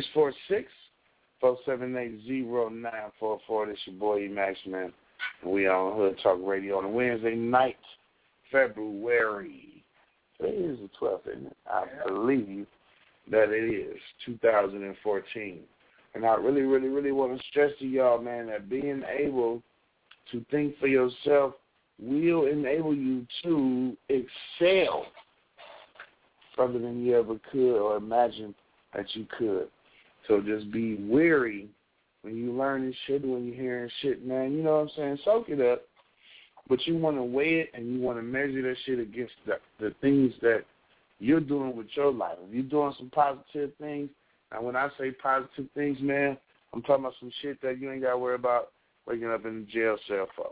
646-478-0944. This your boy E-Max, man. And we on Hood Talk Radio on a Wednesday night, February. Today is the 12th, isn't it? I believe that it is, 2014. And I really, really, really want to stress to y'all, man, that being able to think for yourself will enable you to excel further than you ever could or imagine that you could. So just be wary when you learning shit, when you're hearing shit, man. You know what I'm saying? Soak it up. But you want to weigh it and you want to measure that shit against the things that you're doing with your life. If you're doing some positive things, and when I say positive things, man, I'm talking about some shit that you ain't got to worry about waking up in the jail cell for.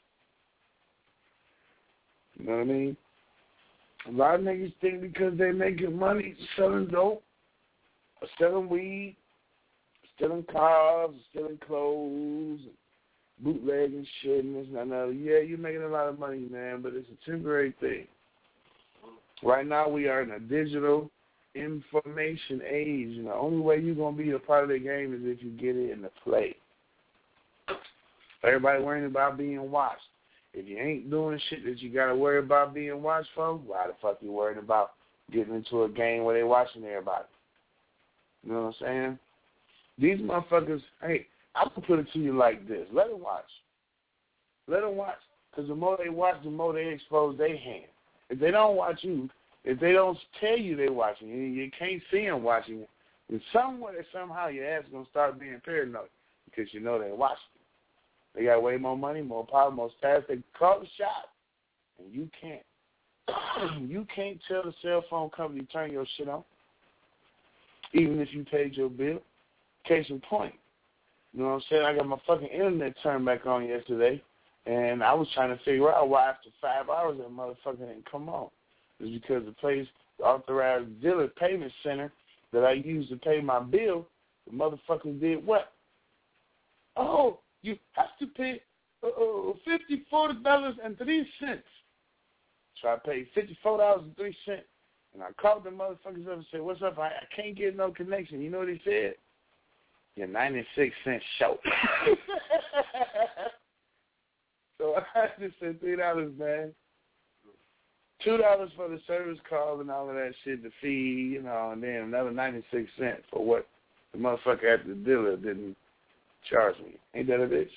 You know what I mean? A lot of niggas think because they making money selling dope, or selling weed, stealing cars, stealing clothes, bootlegging shit, and this and that. Yeah, you're making a lot of money, man, but it's a temporary thing. Right now, we are in a digital information age, and the only way you're going to be a part of the game is if you get it in the play. Everybody worrying about being watched. If you ain't doing shit that you got to worry about being watched for, why the fuck you worried about getting into a game where they watching everybody? You know what I'm saying? These motherfuckers, hey, I'm going to put it to you like this. Let them watch. Let them watch. Because the more they watch, the more they expose their hand. If they don't watch you, if they don't tell you they're watching you, you can't see them watching you, then somewhere, somehow your ass is going to start being paranoid because you know they're watching you. They got way more money, more power, more status. They call the shot, and you can't. You can't tell the cell phone company to turn your shit on, even if you paid your bill. Case in point. You know what I'm saying? I got my fucking internet turned back on yesterday, and I was trying to figure out why after 5 hours that motherfucker didn't come on. It's because the place, the authorized dealer payment center that I used to pay my bill, the motherfuckers did what? Oh, you have to pay $54.03. So I paid $54.03, and I called the motherfuckers up and said, what's up? I can't get no connection. You know what he said? You're 96 cents short. So I just said $3, man. $2 for the service call and all of that shit, the fee, you know, and then another 96 cents for what the motherfucker at the dealer didn't charge me. Ain't that a bitch?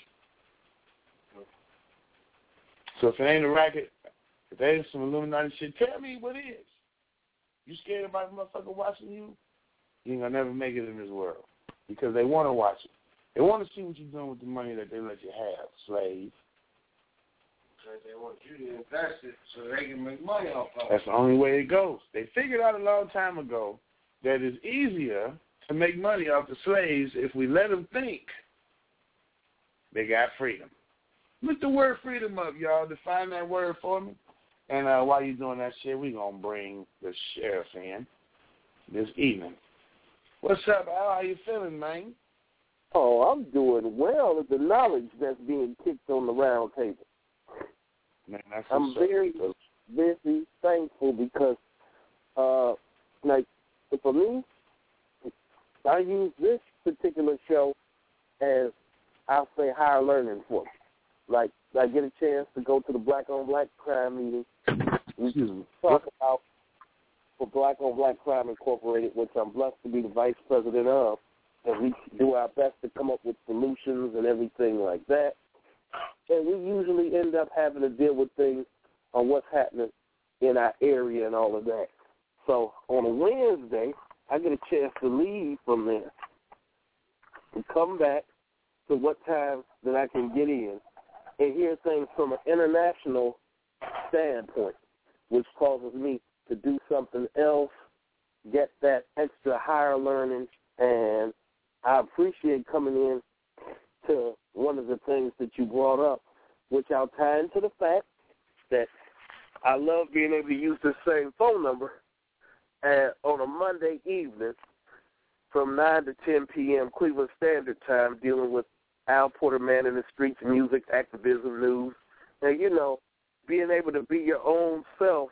So if it ain't a racket, if there ain't some Illuminati shit, tell me what is. You scared about the motherfucker watching you? You ain't gonna never make it in this world because they want to watch it. They want to see what you're doing with the money that they let you have, slave. Because they want you to invest it so they can make money off of it. That's the only way it goes. They figured out a long time ago that it's easier to make money off the slaves if we let them think they got freedom. Look the word freedom up, y'all. Define that word for me. And while you're doing that shit, we're going to bring the sheriff in this evening. What's up, Al? How you feeling, man? Oh, I'm doing well with the knowledge that's being kicked on the round table. Man, that's I'm very, very thankful because, like, for me, I use this particular show as, I'll say, higher learning for me. Like, I get a chance to go to the Black-on-Black Crime meeting. We talk about for Black-on-Black Crime Incorporated, which I'm blessed to be the vice president of, and we do our best to come up with solutions and everything like that. And we usually end up having to deal with things on what's happening in our area and all of that. So on a Wednesday, I get a chance to leave from there and come back to what time that I can get in and hear things from an international standpoint, which causes me to do something else, get that extra higher learning, and I appreciate coming in to one of the things that you brought up, which I'll tie into the fact that I love being able to use the same phone number on a Monday evening from 9 to 10 p.m. Cleveland Standard Time, dealing with Al Porter, Man in the Streets, music, activism, news, and, you know, being able to be your own self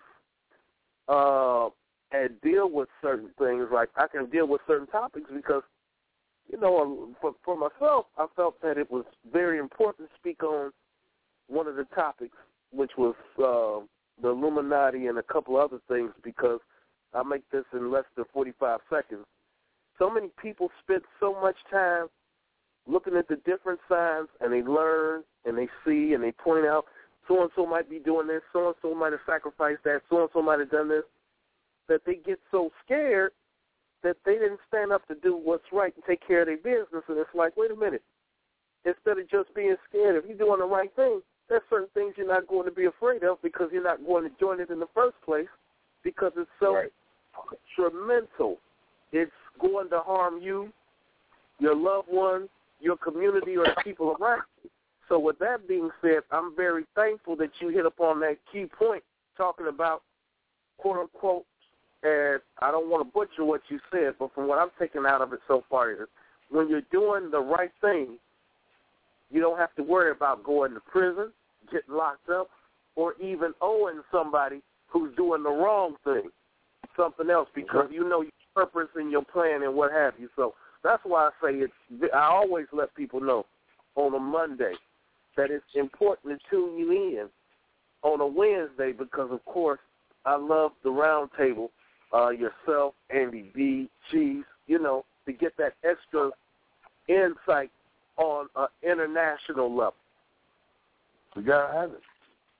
and deal with certain things. Like, I can deal with certain topics because, you know, for myself, I felt that it was very important to speak on one of the topics, which was the Illuminati and a couple other things, because I make this in less than 45 seconds. So many people spend so much time looking at the different signs, and they learn, and they see, and they point out, so-and-so might be doing this, so-and-so might have sacrificed that, so-and-so might have done this, that they get so scared that they didn't stand up to do what's right and take care of their business. And it's like, wait a minute. Instead of just being scared, if you're doing the right thing, there's certain things you're not going to be afraid of because you're not going to join it in the first place because it's so detrimental. It's going to harm you, your loved ones, your community, or the people around you. So with that being said, I'm very thankful that you hit upon that key point talking about, quote-unquote, and I don't want to butcher what you said, but from what I'm taking out of it so far is when you're doing the right thing, you don't have to worry about going to prison, getting locked up, or even owing somebody who's doing the wrong thing something else, because you know your purpose and your plan and what have you. So that's why I say I always let people know on a Monday that it's important to tune you in on a Wednesday because, of course, I love the round table, yourself, Andy B, Cheese, you know, to get that extra insight on an international level. You got to have it.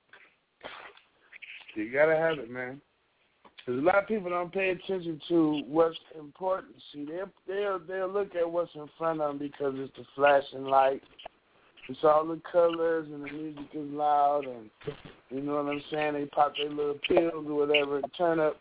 You got to have it, man. Because a lot of people don't pay attention to what's important. See, they'll look at what's in front of them because it's the flashing light. It's all the colors and the music is loud and, you know what I'm saying, they pop their little pills or whatever and turn up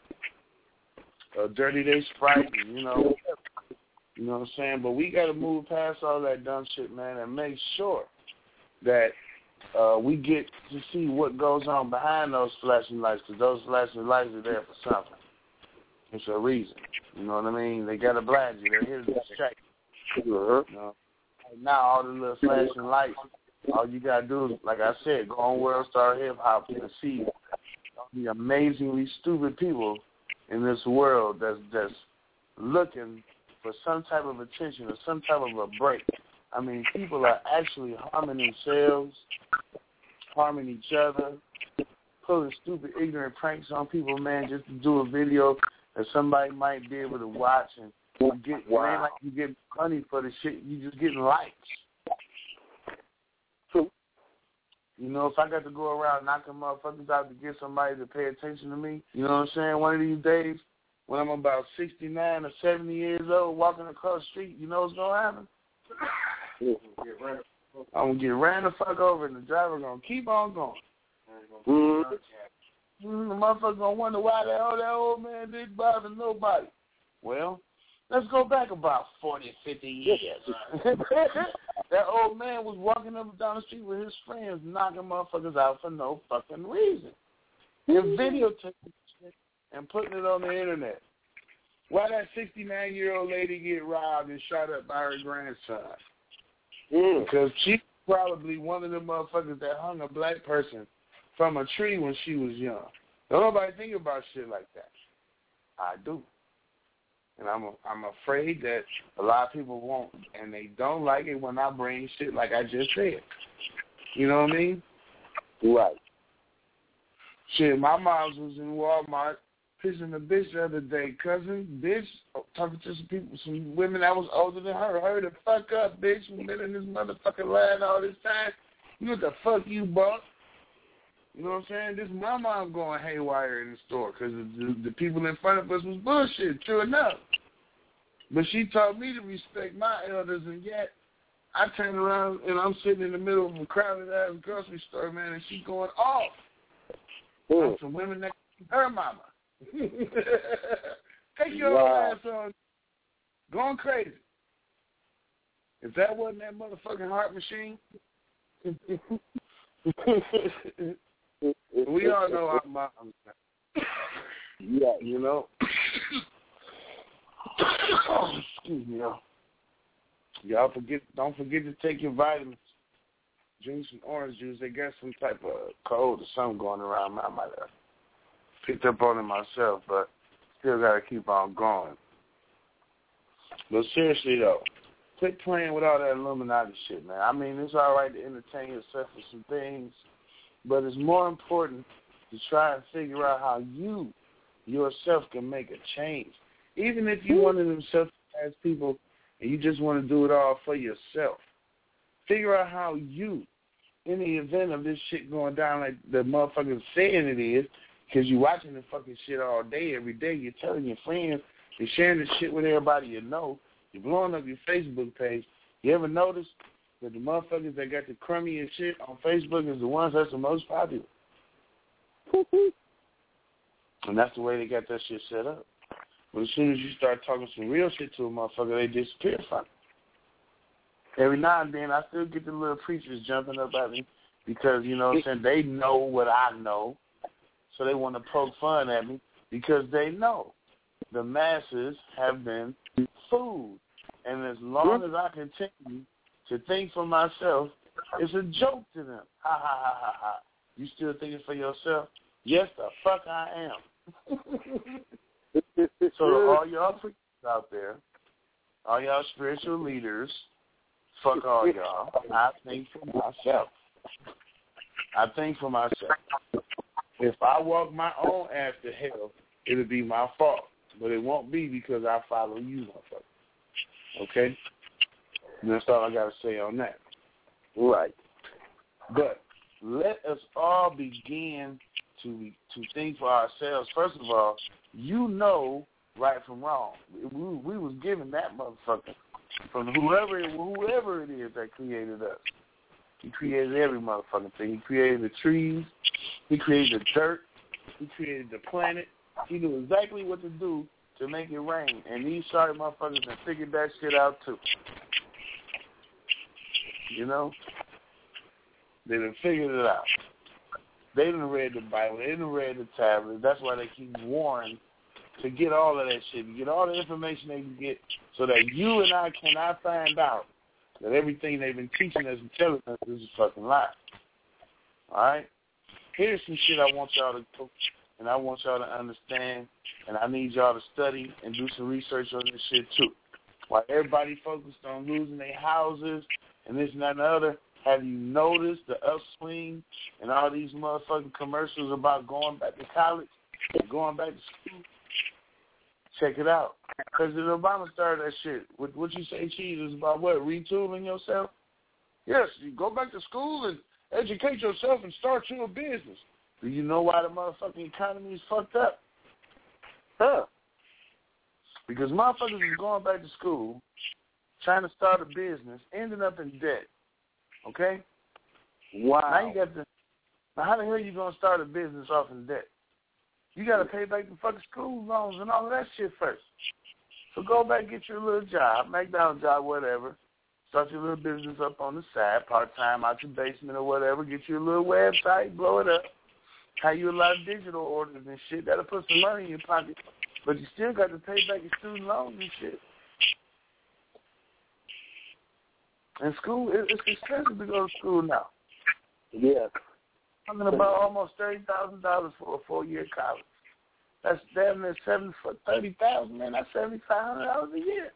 Dirty Day Sprite, and, you know what I'm saying? But we got to move past all that dumb shit, man, and make sure that we get to see what goes on behind those flashing lights, because those flashing lights are there for something. It's a reason. You know what I mean? They got to blind you. They're here to distract you. You know? Now, all the little flashing lights, all you got to do is, like I said, go on World Star Hip Hop and see the amazingly stupid people in this world that's looking for some type of attention or some type of a break. I mean, people are actually harming themselves, harming each other, pulling stupid, ignorant pranks on people, man, just to do a video that somebody might be able to watch and get. It ain't like you get money for the shit. You just getting likes. True. You know, if I got to go around knocking motherfuckers out to get somebody to pay attention to me, you know what I'm saying? One of these days, when I'm about 69 or 70 years old, walking across the street, you know what's gonna happen? I'm gonna get ran the fuck over, and the driver gonna keep on going. The motherfucker gonna wonder why that old man didn't bother nobody. Well, let's go back about 40, 50 years. That old man was walking up and down the street with his friends, knocking motherfuckers out for no fucking reason. And videotaping shit and putting it on the internet. Why that 69-year-old lady get robbed and shot up by her grandson? Because she's probably one of the motherfuckers that hung a black person from a tree when she was young. Don't nobody think about shit like that. I do. And I'm afraid that a lot of people won't, and they don't like it when I bring shit like I just said. You know what I mean? Right. Shit, my mom was in Walmart pissing a bitch the other day, cousin, bitch, talking to some people, some women that was older than her. Her the fuck up, bitch. We've been in this motherfucking line all this time. You know what the fuck you bought? You know what I'm saying? This is my mom going haywire in the store because the people in front of us was bullshit, true enough. But she taught me to respect my elders, and yet I turn around and I'm sitting in the middle of a crowded-ass grocery store, man, and she going off. Some women that her mama. Take your ass on, going crazy. If that wasn't that motherfucking heart machine, we all know our moms. Yeah, you know. Excuse me, y'all. Y'all don't forget to take your vitamins. Drink some orange juice. They got some type of cold or something going around. I might have picked up on it myself, but still got to keep on going. But seriously, though, quit playing with all that Illuminati shit, man. I mean, it's all right to entertain yourself with some things, but it's more important to try and figure out how you yourself can make a change. Even if you're one of them self-as people and you just want to do it all for yourself, figure out how you, in the event of this shit going down like the motherfuckers saying it is, because you're watching the fucking shit all day, every day, you're telling your friends, you're sharing this shit with everybody you know, you're blowing up your Facebook page. You ever notice that the motherfuckers that got the crummiest shit on Facebook is the ones that's the most popular? And that's the way they got that shit set up. But as soon as you start talking some real shit to a motherfucker, they disappear from it. Every now and then, I still get the little preachers jumping up at me because, you know what I'm saying, they know what I know, so they want to poke fun at me because they know the masses have been fooled. And as long as I continue to think for myself, it's a joke to them. Ha, ha, ha, ha, ha. You still thinking for yourself? Yes, the fuck I am. So all y'all preachers out there, all y'all spiritual leaders, fuck all y'all. I think for myself. If I walk my own ass to hell, it'll be my fault. But it won't be because I follow you, motherfucker. Okay? And that's all I got to say on that. Right. But let us all begin to think for ourselves. First of all, you know right from wrong. We was given that motherfucker from whoever it is that created us. He created every motherfucking thing. He created the trees. He created the dirt. He created the planet. He knew exactly what to do to make it rain. And these sorry motherfuckers have figured that shit out too. You know? They done figured it out. They done read the Bible. They done read the tablet. That's why they keep warning to get all of that shit, to get all the information they can get so that you and I cannot find out that everything they've been teaching us and telling us is a fucking lie. All right? Here's some shit I want y'all to do, and I want y'all to understand, and I need y'all to study and do some research on this shit too. While everybody focused on losing their houses and this and that and the other, have you noticed the upswing and all these motherfucking commercials about going back to college and going back to school? Check it out. President Obama started that shit. What you say, Cheese, is about what? Retooling yourself? Yes, you go back to school and educate yourself and start your business. Do you know why the motherfucking economy is fucked up? Huh. Because motherfuckers is going back to school, trying to start a business, ending up in debt. Okay? Wow. Now how the hell are you going to start a business off in debt? You got to pay back the fucking school loans and all of that shit first. So go back, get your little job, McDonald's job, whatever. Start your little business up on the side, part-time, out your basement or whatever. Get you a little website, blow it up. Have you a lot of digital orders and shit. That'll put some money in your pocket. But you still got to pay back your student loans and shit. And school, it's expensive to go to school now. Yeah. I'm talking about almost $30,000 for a 4-year college. That's damn near $30,000, man. That's $7,500 a year.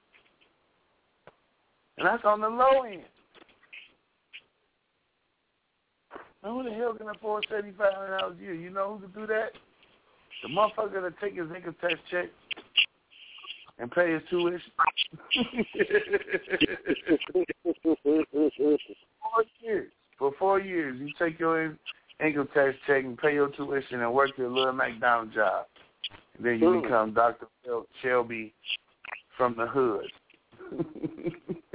And that's on the low end. Now, who the hell can afford $7,500 a year? You know who can do that? The motherfucker that take his income tax check and pay his tuition. 4 years. For 4 years, you take your income tax check and pay your tuition and work your little McDonald's job. And then you become Dr. Shelby from the hood.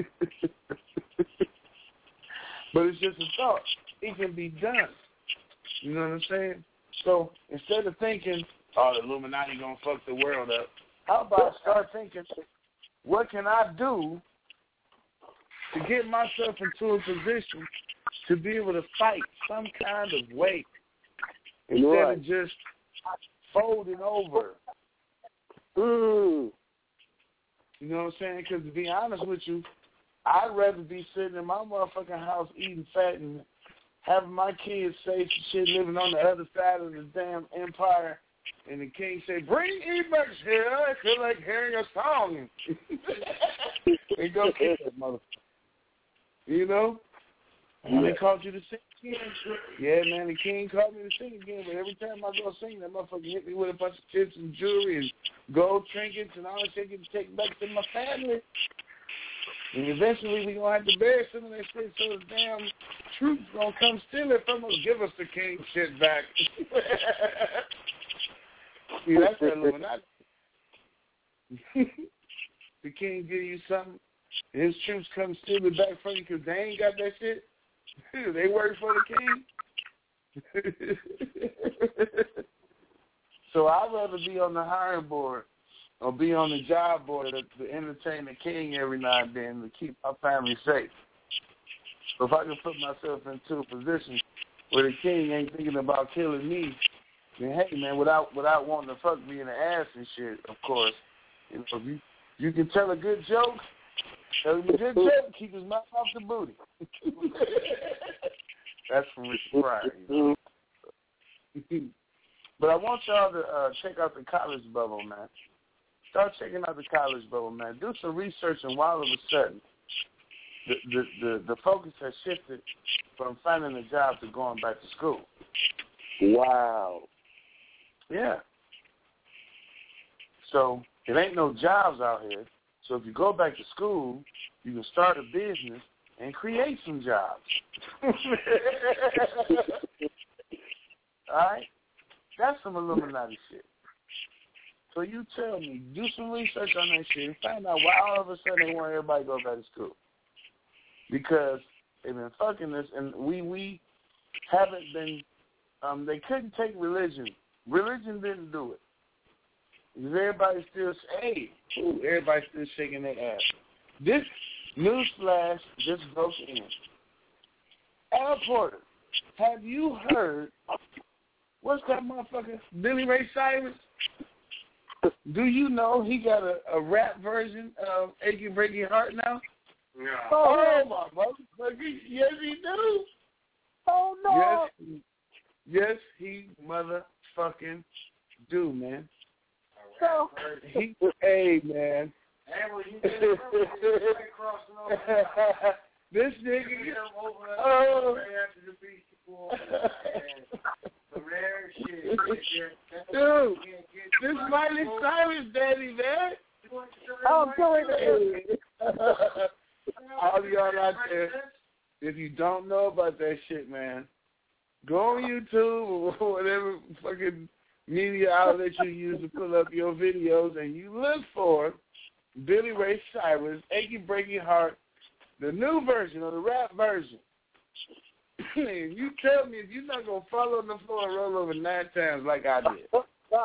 But it's just a thought. It can be done. You know what I'm saying? So instead of thinking, oh, the Illuminati gonna fuck the world up, how about start thinking, what can I do to get myself into a position to be able to fight some kind of way instead of just folding over? Mm. You know what I'm saying? Because to be honest with you, I'd rather be sitting in my motherfucking house eating fat and having my kids safe and shit, living on the other side of the damn empire, and the king say, "Bring Ebert here, I feel like hearing a song." And go kick that motherfucker. You know? And they called you to sing again. Yeah, man, the king called me to sing again, but every time I go sing, that motherfucker hit me with a bunch of tips and jewelry and gold trinkets and all that shit to take back to my family. And eventually we going to have to bury some of that shit so the damn troops going to come steal it from us, give us the king shit back. See, that's that Illuminati. The king give you something, and his troops come steal it back from you because they ain't got that shit. They work for the king. So I'd rather be on the hiring board or be on the job board to entertain the king every now and then to keep my family safe. So if I can put myself into a position where the king ain't thinking about killing me, then hey man, without wanting to fuck me in the ass and shit, of course, you know, if you can tell a good joke. Tell him a good joke, keep his mouth off the booty. That's from Richard Pryor, you know. But I want y'all to check out the college bubble, man. Start checking out the college bubble, man. Do some research, and all of a sudden, the focus has shifted from finding a job to going back to school. Wow. Yeah. So it ain't no jobs out here. So if you go back to school, you can start a business and create some jobs. All right? That's some Illuminati shit. So you tell me, do some research on that shit and find out why all of a sudden they want everybody to go back to school. Because they've been fucking this, and we haven't been, they couldn't take religion. Religion didn't do it. Because everybody's still, everybody's still shaking their ass. This newsflash just broke in. Al Porter, have you heard, what's that motherfucker, Billy Ray Cyrus? Do you know he got a rap version of Achy Breaky Heart now? Yeah. Oh, my motherfucker. Yes, he do. Oh, no. Yes, he motherfucking do, man. So, Hey, man. Hey, well, you get it crossing over. This nigga. Oh. After the beach before. The rare shit. Dude, this Miley Cyrus daddy, man. I'm telling you. All y'all out there, if you don't know about that shit, man, go on YouTube or whatever fucking media outlet you use to pull up your videos, and you look for Billy Ray Cyrus, Achy Breaky Heart, the new version or the rap version. And you tell me if you're not going to fall on the floor and roll over 9 times like I did.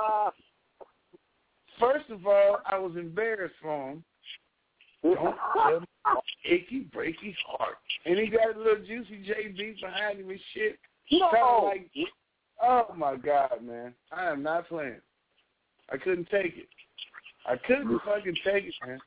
First of all, I was embarrassed for him. Don't tell me Achy Breaky Heart. And he got a little Juicy J beat behind him and shit. No. Like, oh, my God, man. I am not playing. I couldn't take it. I couldn't fucking take it, man.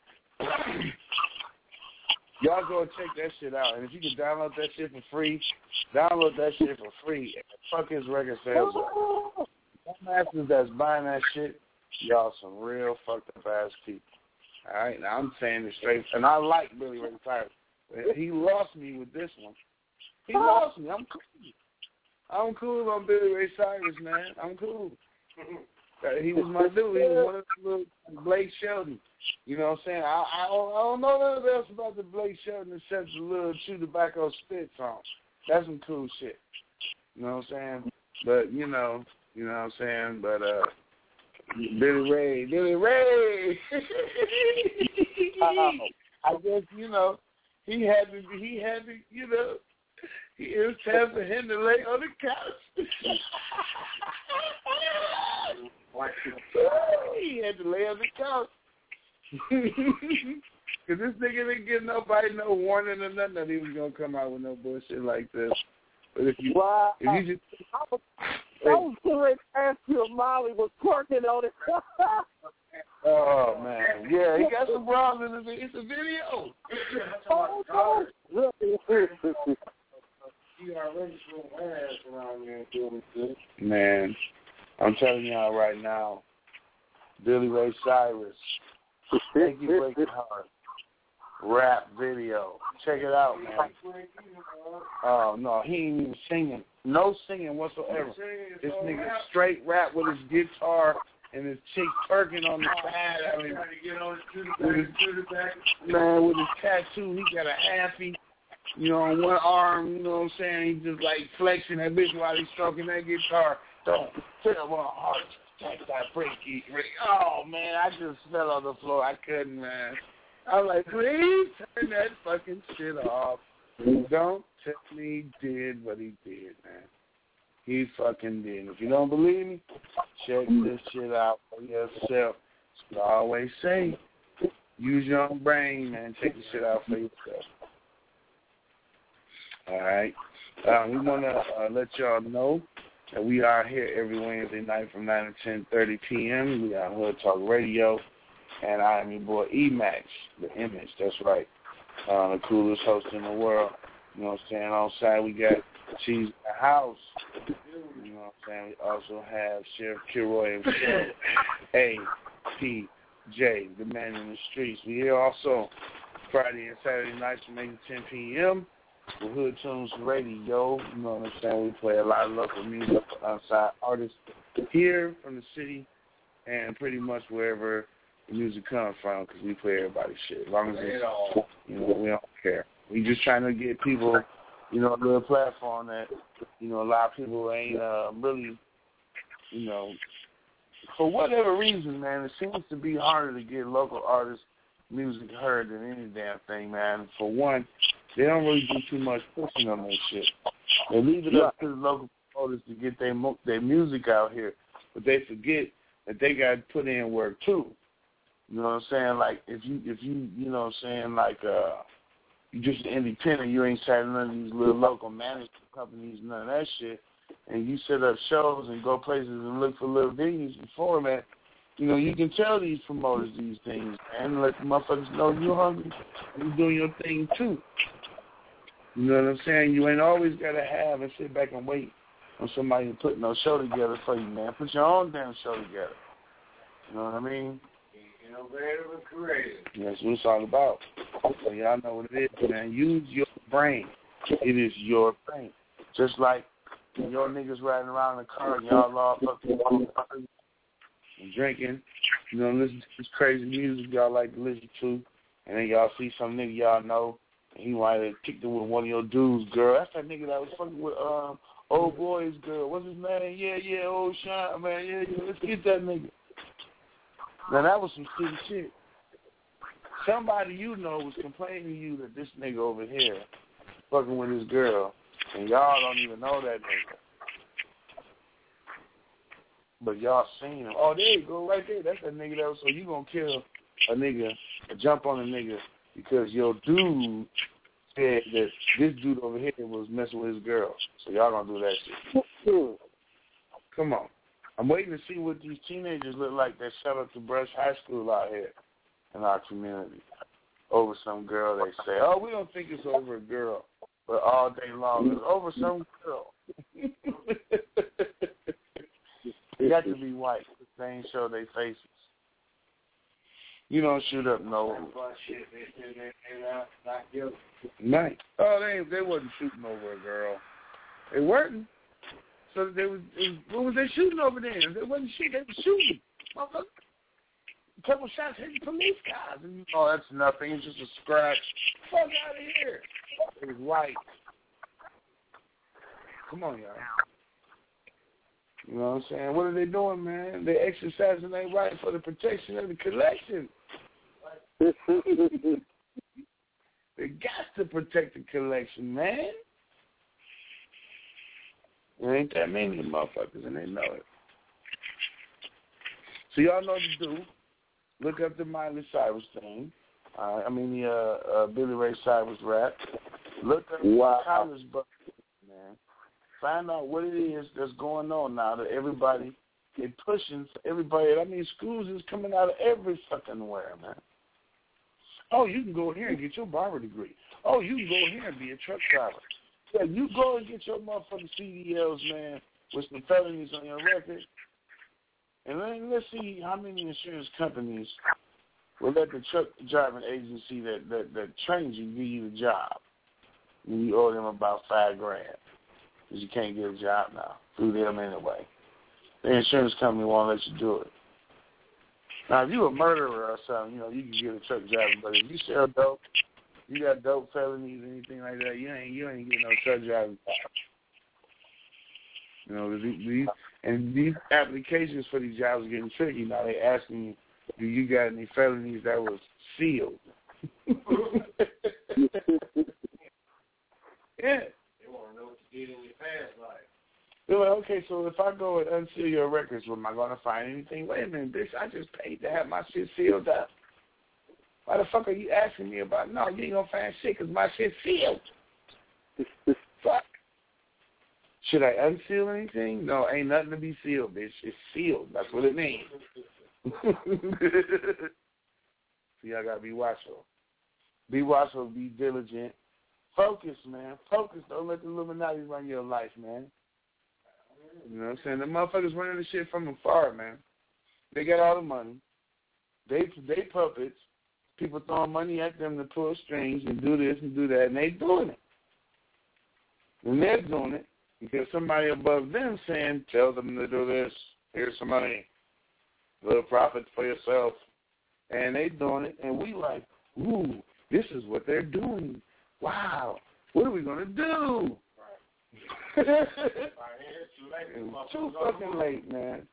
Y'all go and check that shit out. And if you can download that shit for free, download that shit for free. And fuck his record sales up. Dumbasses that's buying that shit, y'all some real fucked up ass people. All right? Now, I'm saying it straight. And I like Billy Ray Cyrus. He lost me with this one. He lost me. I'm cool. I'm cool on Billy Ray Cyrus, man. I'm cool. He was my dude. He was one of the little Blake Shelton. You know what I'm saying? I don't know nothing else about the Blake Shelton except the little Chew Tobacco Spit song. That's some cool shit. You know what I'm saying? But, you know what I'm saying? But, Billy Ray. I guess, he had to, It was time for him to lay on the couch. He had to lay on the couch. Because this nigga didn't give nobody no warning or nothing that he was going to come out with no bullshit like this. But if you just... I was going to ask you if Molly was twerking on it. Oh, man. Yeah, he got some bras in it. It's a video. Man, I'm telling y'all right now, Billy Ray Cyrus, Thank You Breaking Heart, rap video. Check it out, man. Oh, no, he ain't even singing. No singing whatsoever. This nigga straight rap with his guitar and his chick twerking on the side of him. Man, with his tattoo, he got a halfie, on one arm, you know what I'm saying? He just like flexing that bitch while he's stroking that guitar. Don't tell my heart, take that breaky. Oh, man, I just fell on the floor. I couldn't, man. I was like, please turn that fucking shit off. Don't tell me he did what he did, man. He fucking did. If you don't believe me, check this shit out for yourself. So I always say, use your own brain, man. Check the shit out for yourself. All right. We want to let y'all know that we are here every Wednesday night from 9 to 10:30 p.m. We are Hood Talk Radio, and I am your boy E-Max, the Image. That's right. The coolest host in the world. You know what I'm saying? On side, we got Cheese in the House. You know what I'm saying? We also have Sheriff Kilroy himself, APJ, the man in the streets. We here also Friday and Saturday nights from 8 to 10 p.m. with Hood Tunes Radio. You know what I'm saying? We play a lot of local music outside artists here from the city and pretty much wherever the music comes from, because we play everybody's shit. As long as it's, we don't care. We just trying to get people, a little platform that, a lot of people ain't really, for whatever reason, man, it seems to be harder to get local artists' music heard than any damn thing, man. For one, they don't really do too much pushing on that shit. They leave it up to the local artists to get their music out here, but they forget that they got to put in work too. You know what I'm saying? Like if you you know what I'm saying, like you just independent, you ain't signing none of these little local management companies, none of that shit, and you set up shows and go places and look for little venues and format. You can tell these promoters these things, man, and let the motherfuckers know you're hungry and you're doing your thing too. You know what I'm saying? You ain't always got to have and sit back and wait on somebody to put no show together for you, man. Put your own damn show together. You know what I mean? Innovative and creative. That's what it's all about. So y'all know what it is, man. Use your brain. It is your brain. Just like your niggas riding around in the car and y'all all fucking and drinking, listen to this crazy music y'all like to listen to, and then y'all see some nigga y'all know, and he might have kicked it with one of your dudes, girl. That's that nigga that was fucking with old boy's girl. What's his name? Yeah, old Sean, man. Yeah, let's get that nigga. Now, that was some stupid shit. Somebody was complaining to you that this nigga over here fucking with his girl, and y'all don't even know that nigga. But y'all seen him. Oh, there you go, right there. That's that nigga that was, so you gonna kill a nigga, or jump on a nigga, because your dude said that this dude over here was messing with his girl. So y'all gonna do that shit. Come on. I'm waiting to see what these teenagers look like that shut up to Brush High School out here in our community over some girl. They say, oh, we don't think it's over a girl, but all day long it's over some girl. They got to be white. They ain't show their faces. You don't shoot up no. Nice. Oh, they wasn't shooting over a girl. They weren't. So what was they shooting over there? They wasn't shooting. They were shooting. A couple shots hit the police cars. And that's nothing. It's just a scratch. Fuck out of here. It was white. Come on, y'all. You know what I'm saying? What are they doing, man? They're exercising their right for the protection of the collection. They got to protect the collection, man. There ain't that many of them motherfuckers, and they know it. So y'all know what to do. Look up the Miley Cyrus thing. The Billy Ray Cyrus rap. Look up the college book, man. Find out what it is that's going on now that everybody is pushing. Everybody, schools is coming out of every fucking where, man. Oh, you can go here and get your barber degree. Oh, you can go here and be a truck driver. Yeah, you go and get your motherfucking CDLs, man, with some felonies on your record. And then let's see how many insurance companies will let the truck driving agency that trains you give you the job. And you owe them about $5,000 because you can't get a job now through them anyway. The insurance company won't let you do it. Now, if you're a murderer or something, you can get a truck driver. But if you sell dope, you got dope felonies, anything like that, you ain't getting no truck driving. These applications for these jobs are getting tricky. Now they asking you, do you got any felonies that was sealed? Yeah. They want to know what you did in your past life. They're like, okay, so if I go and unseal your records, am I going to find anything? Wait a minute, bitch, I just paid to have my shit sealed up. Why the fuck are you asking me about? No, you ain't going to find shit because my shit's sealed. Fuck. Should I unseal anything? No, ain't nothing to be sealed, bitch. It's sealed. That's what it means. So y'all got to be watchful. Be watchful, be diligent. Focus, man. Focus. Don't let the Illuminati run your life, man. You know what I'm saying? The motherfuckers running the shit from afar, man. They got all the money. They puppets. People throwing money at them to pull strings and do this and do that, and they doing it. And they're doing it because somebody above them saying, tell them to do this. Here's some money. Little profit for yourself. And they doing it, and we like, ooh, this is what they're doing. Wow. What are we going to do? It's too fucking late, man.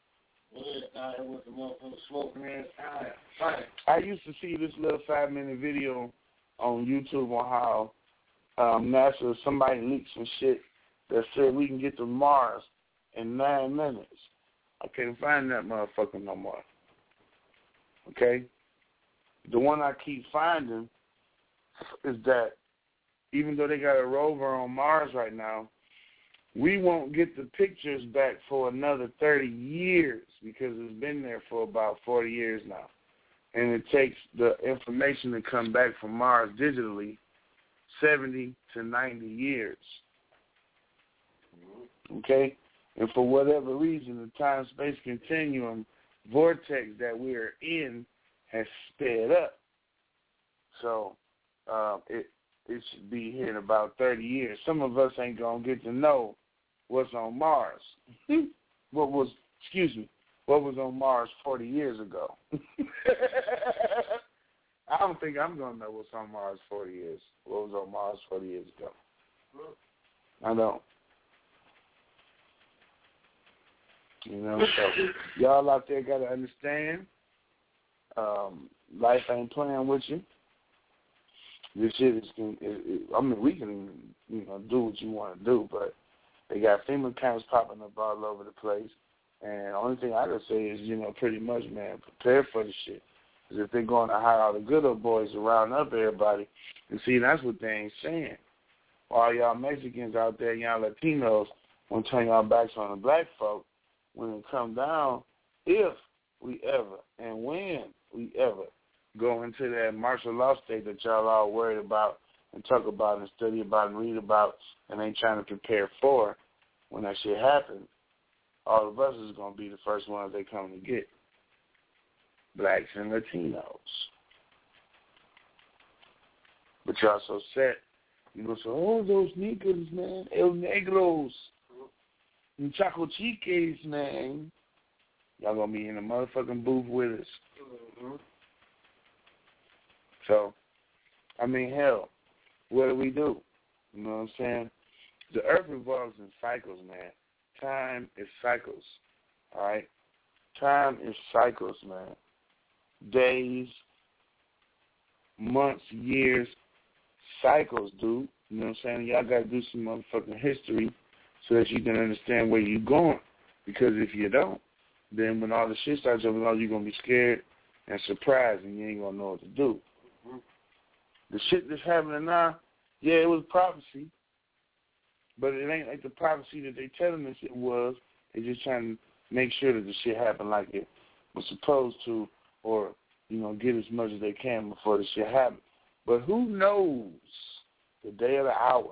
I used to see this little 5-minute video on YouTube on how NASA, somebody leaked some shit that said we can get to Mars in 9 minutes. I can't find that motherfucker no more. Okay? The one I keep finding is that even though they got a rover on Mars right now, we won't get the pictures back for another 30 years because it's been there for about 40 years now. And it takes the information to come back from Mars digitally 70 to 90 years. Okay? And for whatever reason, the time-space continuum vortex that we are in has sped up. So it should be here in about 30 years. Some of us ain't going to get to know what's on Mars. What was on Mars 40 years ago. I don't think I'm going to know what's on Mars 40 years. What was on Mars 40 years ago. I don't. So y'all out there got to understand, life ain't playing with you. This shit is, we can, do what you want to do, but they got FEMA camps popping up all over the place. And the only thing I can say is, pretty much, man, prepare for the shit. Because if they're going to hire all the good old boys to round up everybody, and see, that's what they ain't saying. All y'all Mexicans out there, y'all Latinos, want to turn y'all backs on the black folk when it come down, if we ever and when we ever go into that martial law state that y'all all worried about and talk about and study about and read about and ain't trying to prepare for, when that shit happens, all of us is going to be the first ones they come to get. Blacks and Latinos. But y'all so set. So, those niggas, man, El Negros, and Chaco Chiques, man. Y'all going to be in the motherfucking booth with us. Mm-hmm. So, hell, what do we do? You know what I'm saying? The earth revolves in cycles, man. Time is cycles, all right? Time is cycles, man. Days, months, years, cycles, dude. You know what I'm saying? Y'all got to do some motherfucking history so that you can understand where you're going. Because if you don't, then when all the shit starts jumping on, you're going to be scared and surprised, and you ain't going to know what to do. Mm-hmm. The shit that's happening now, yeah, it was prophecy, but it ain't like the prophecy that they telling us it was. They're just trying to make sure that the shit happened like it was supposed to, or, get as much as they can before the shit happens. But who knows the day or the hour?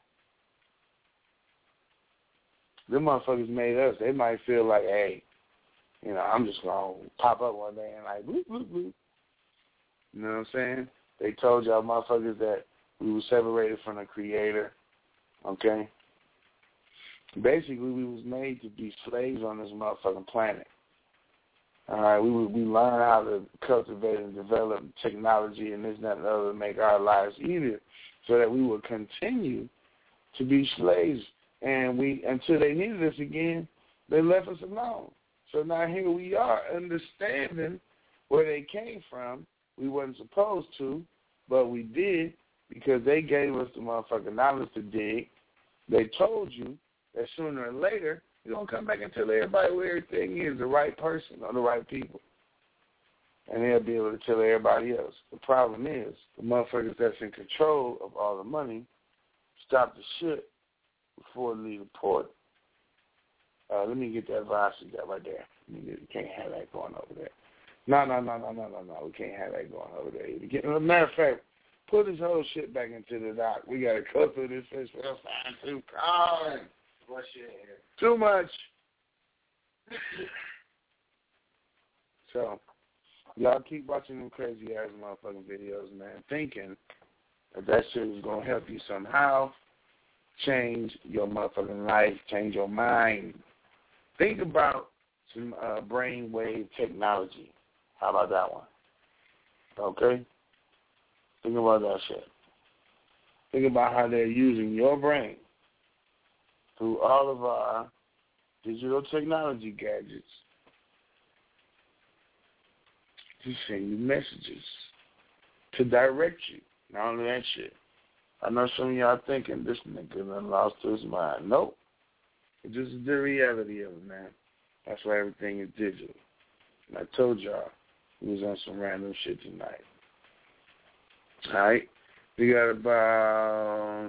Them motherfuckers made us. They might feel like, hey, I'm just going to pop up one day and like, bloop, bloop, bloop. You know what I'm saying? They told y'all motherfuckers that we were separated from the Creator, okay? Basically, we was made to be slaves on this motherfucking planet. All right, we learn how to cultivate and develop technology and this, that, and the other to make our lives easier so that we will continue to be slaves. And until they needed us again, they left us alone. So now here we are understanding where they came from. We wasn't supposed to, but we did because they gave us the motherfucking knowledge to dig. They told you that sooner or later you're going to come back and tell everybody where everything is, the right person or the right people. And they'll be able to tell everybody else. The problem is the motherfuckers that's in control of all the money stop the shit before it leave the port. Let me get that vice you got right there. You can't have that going over there. No. We can't have that going over there. As a matter of fact, put this whole shit back into the dock. We got to go through this fish for us too cold. What's your hair? Too much. So, y'all keep watching them crazy ass motherfucking videos, man, thinking that shit is going to help you somehow change your motherfucking life, change your mind. Think about some brainwave technology. How about that one? Okay? Think about that shit. Think about how they're using your brain through all of our digital technology gadgets to send you messages, to direct you. Not only that shit. I know some of y'all thinking this nigga done lost his mind. Nope. This is the reality of it, man. That's why everything is digital. And I told y'all we was on some random shit tonight. All right? We got about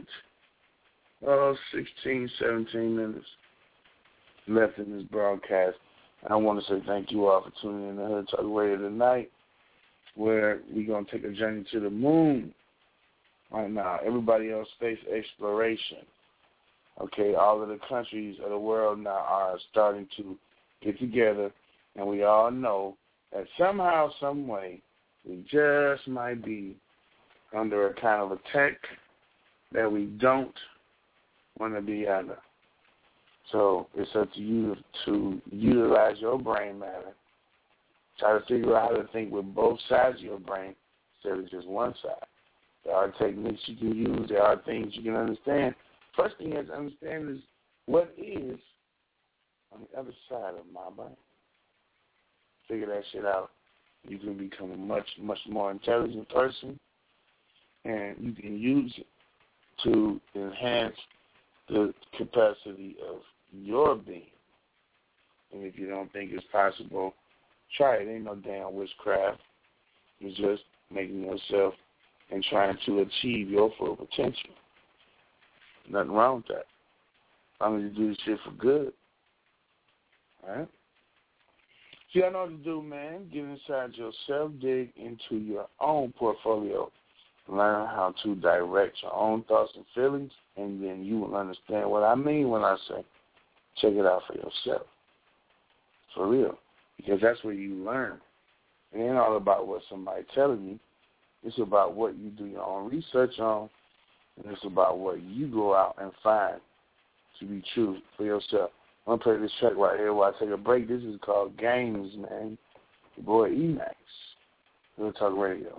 16, 17 minutes left in this broadcast. And I want to say thank you all for tuning in to Hood Talk Radio tonight, where we're going to take a journey to the moon. Right now, everybody else space exploration. Okay, all of the countries of the world now are starting to get together, and we all know that somehow, some way, we just might be under a kind of attack that we don't want to be under. So it's up to you to utilize your brain matter. Try to figure out how to think with both sides of your brain instead of just one side. There are techniques you can use. There are things you can understand. First thing you have to understand is what is on the other side of my brain. Figure that shit out. You can become a much, much more intelligent person, and you can use it to enhance the capacity of your being. And if you don't think it's possible, try it. Ain't no damn witchcraft. It's just making yourself and trying to achieve your full potential. Nothing wrong with that. As long as you do this shit for good. All right? So y'all know what to do, man. Get inside yourself, dig into your own portfolio, learn how to direct your own thoughts and feelings, and then you will understand what I mean when I say check it out for yourself. For real. Because that's where you learn. It ain't all about what somebody's telling you. It's about what you do your own research on, and it's about what you go out and find to be true for yourself. I'm going to play this track right here while I take a break. This is called Games, man. Your boy E-Max. Hood Talk Radio.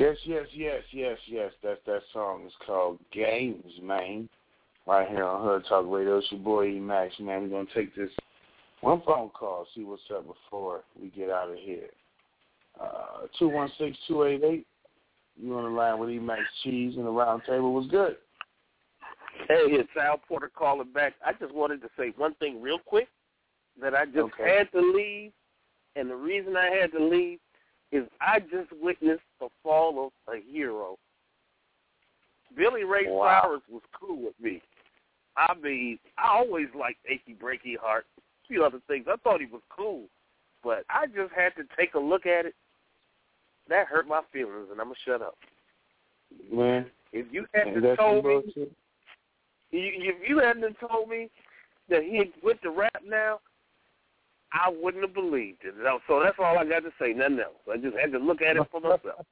Yes. That's that song. It's called Games, man. Right here on Hood Talk Radio. It's your boy E Max, man. We're gonna take this one phone call, see what's up before we get out of here. 216-288. You on the line with E Max Cheese and the round table was good. Hey, it's Al Porter calling back. I just wanted to say one thing real quick, that I just had to leave, and the reason I had to leave is I just witnessed the fall of a hero. Billy Ray Cyrus was cool with me. I mean, I always liked Achy Breaky Heart, a few other things. I thought he was cool, but I just had to take a look at it. That hurt my feelings, and I'm going to shut up. Man, if you hadn't told me, if you hadn't told me that he went to rap now, I wouldn't have believed it. So that's all I got to say, nothing else. I just had to look at it for myself.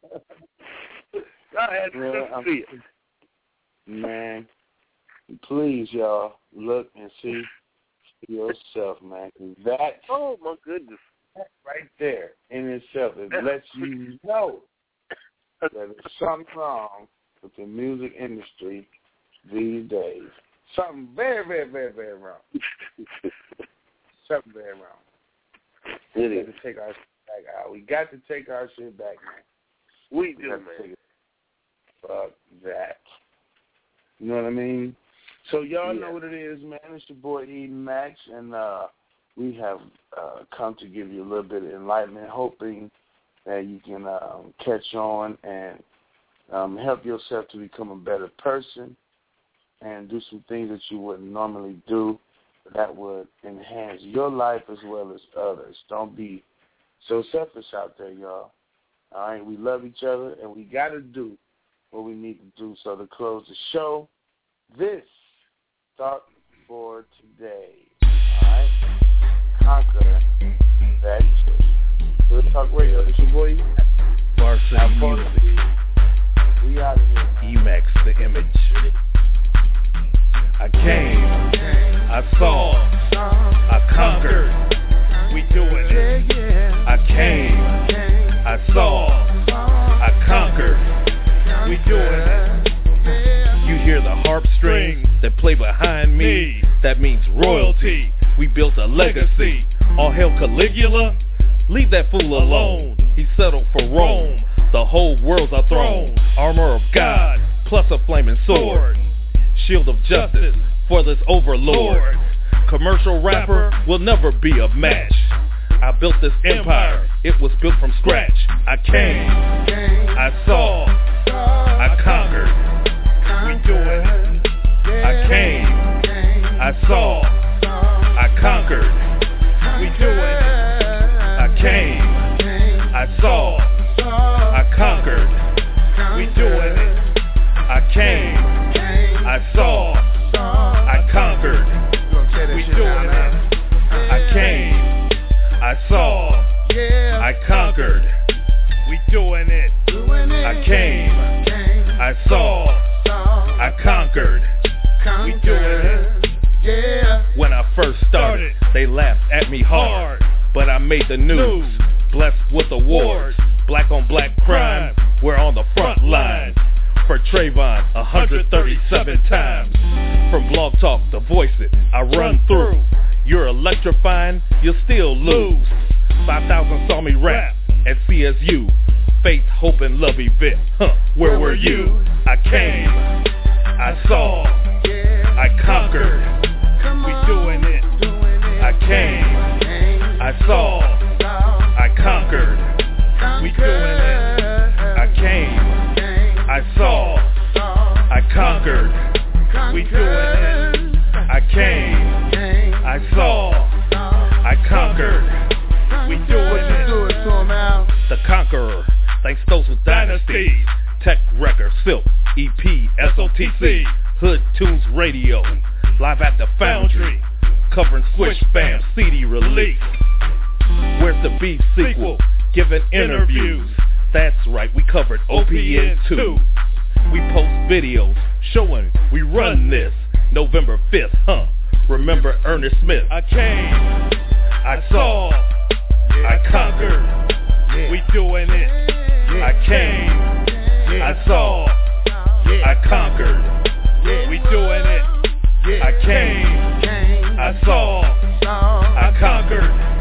I had to see it. Man, please, y'all, look and see for yourself, man. That, oh, my goodness. That right there in itself, it lets you know that there's something wrong with the music industry these days. Something very, very, very, very wrong. Something very wrong. We got to take our shit back out. We got to take our shit back, man. We do, man. Fuck that. You know what I mean? So y'all know what it is, man. It's your boy E Max, and we have come to give you a little bit of enlightenment, hoping that you can catch on and help yourself to become a better person and do some things that you wouldn't normally do that would enhance your life as well as others. Don't be so selfish out there, y'all. All right? We love each other, and we got to do what we need to do. So to close the show, this thought for today. All right? Conquer that shit. Hood Talk Radio. It's your boy Varsity Music. We out of here. E-Max, the image. I came, I saw, I conquered. We doing it. I came, I saw, I conquered. We doing it. You hear the harp strings that play behind me. That means royalty. We built a legacy. All hail Caligula. Leave that fool alone. He settled for Rome. The whole world's our throne. Armor of God plus a flaming sword. Shield of justice for this overlord. Commercial rapper will never be a match. I built this empire. It was built from scratch. I came, I saw, I conquered. We doing it. I came, I saw, I conquered. We doing it. I came, I saw, I conquered. We doing it. I came, I saw, I conquered. We doing it. I came, I saw, I conquered. We doing it. I came, I saw, I conquered. We doing it. When I first started, they laughed at me hard, but I made the news. Blessed with awards, black on black crime. We're on the front line. For Trayvon, 137 times. From Blog Talk to Voice It, I run through. You're electrifying, you'll still lose. 5,000 saw me rap at CSU. Faith, Hope, and Love event. Where were you? I came, I saw, I conquered. We doing it. I came, I saw, I conquered. We doing it. I came, I saw, I conquered. We doing it. I came, I saw, I conquered. We doing it. The Conqueror, thanks those with dynasties. Tech Record, Silk, EP, SOTC, Hood Tunes Radio, live at the Foundry, covering Squish Fam CD release. Where's the Beef sequel? Giving interviews. That's right, we covered OPN 2. We post videos showing we run this. November 5th, Remember Ernest Smith. I came, I saw, I conquered. We doing it. I came, I saw, I conquered, we doing it. I came, I saw, I conquered.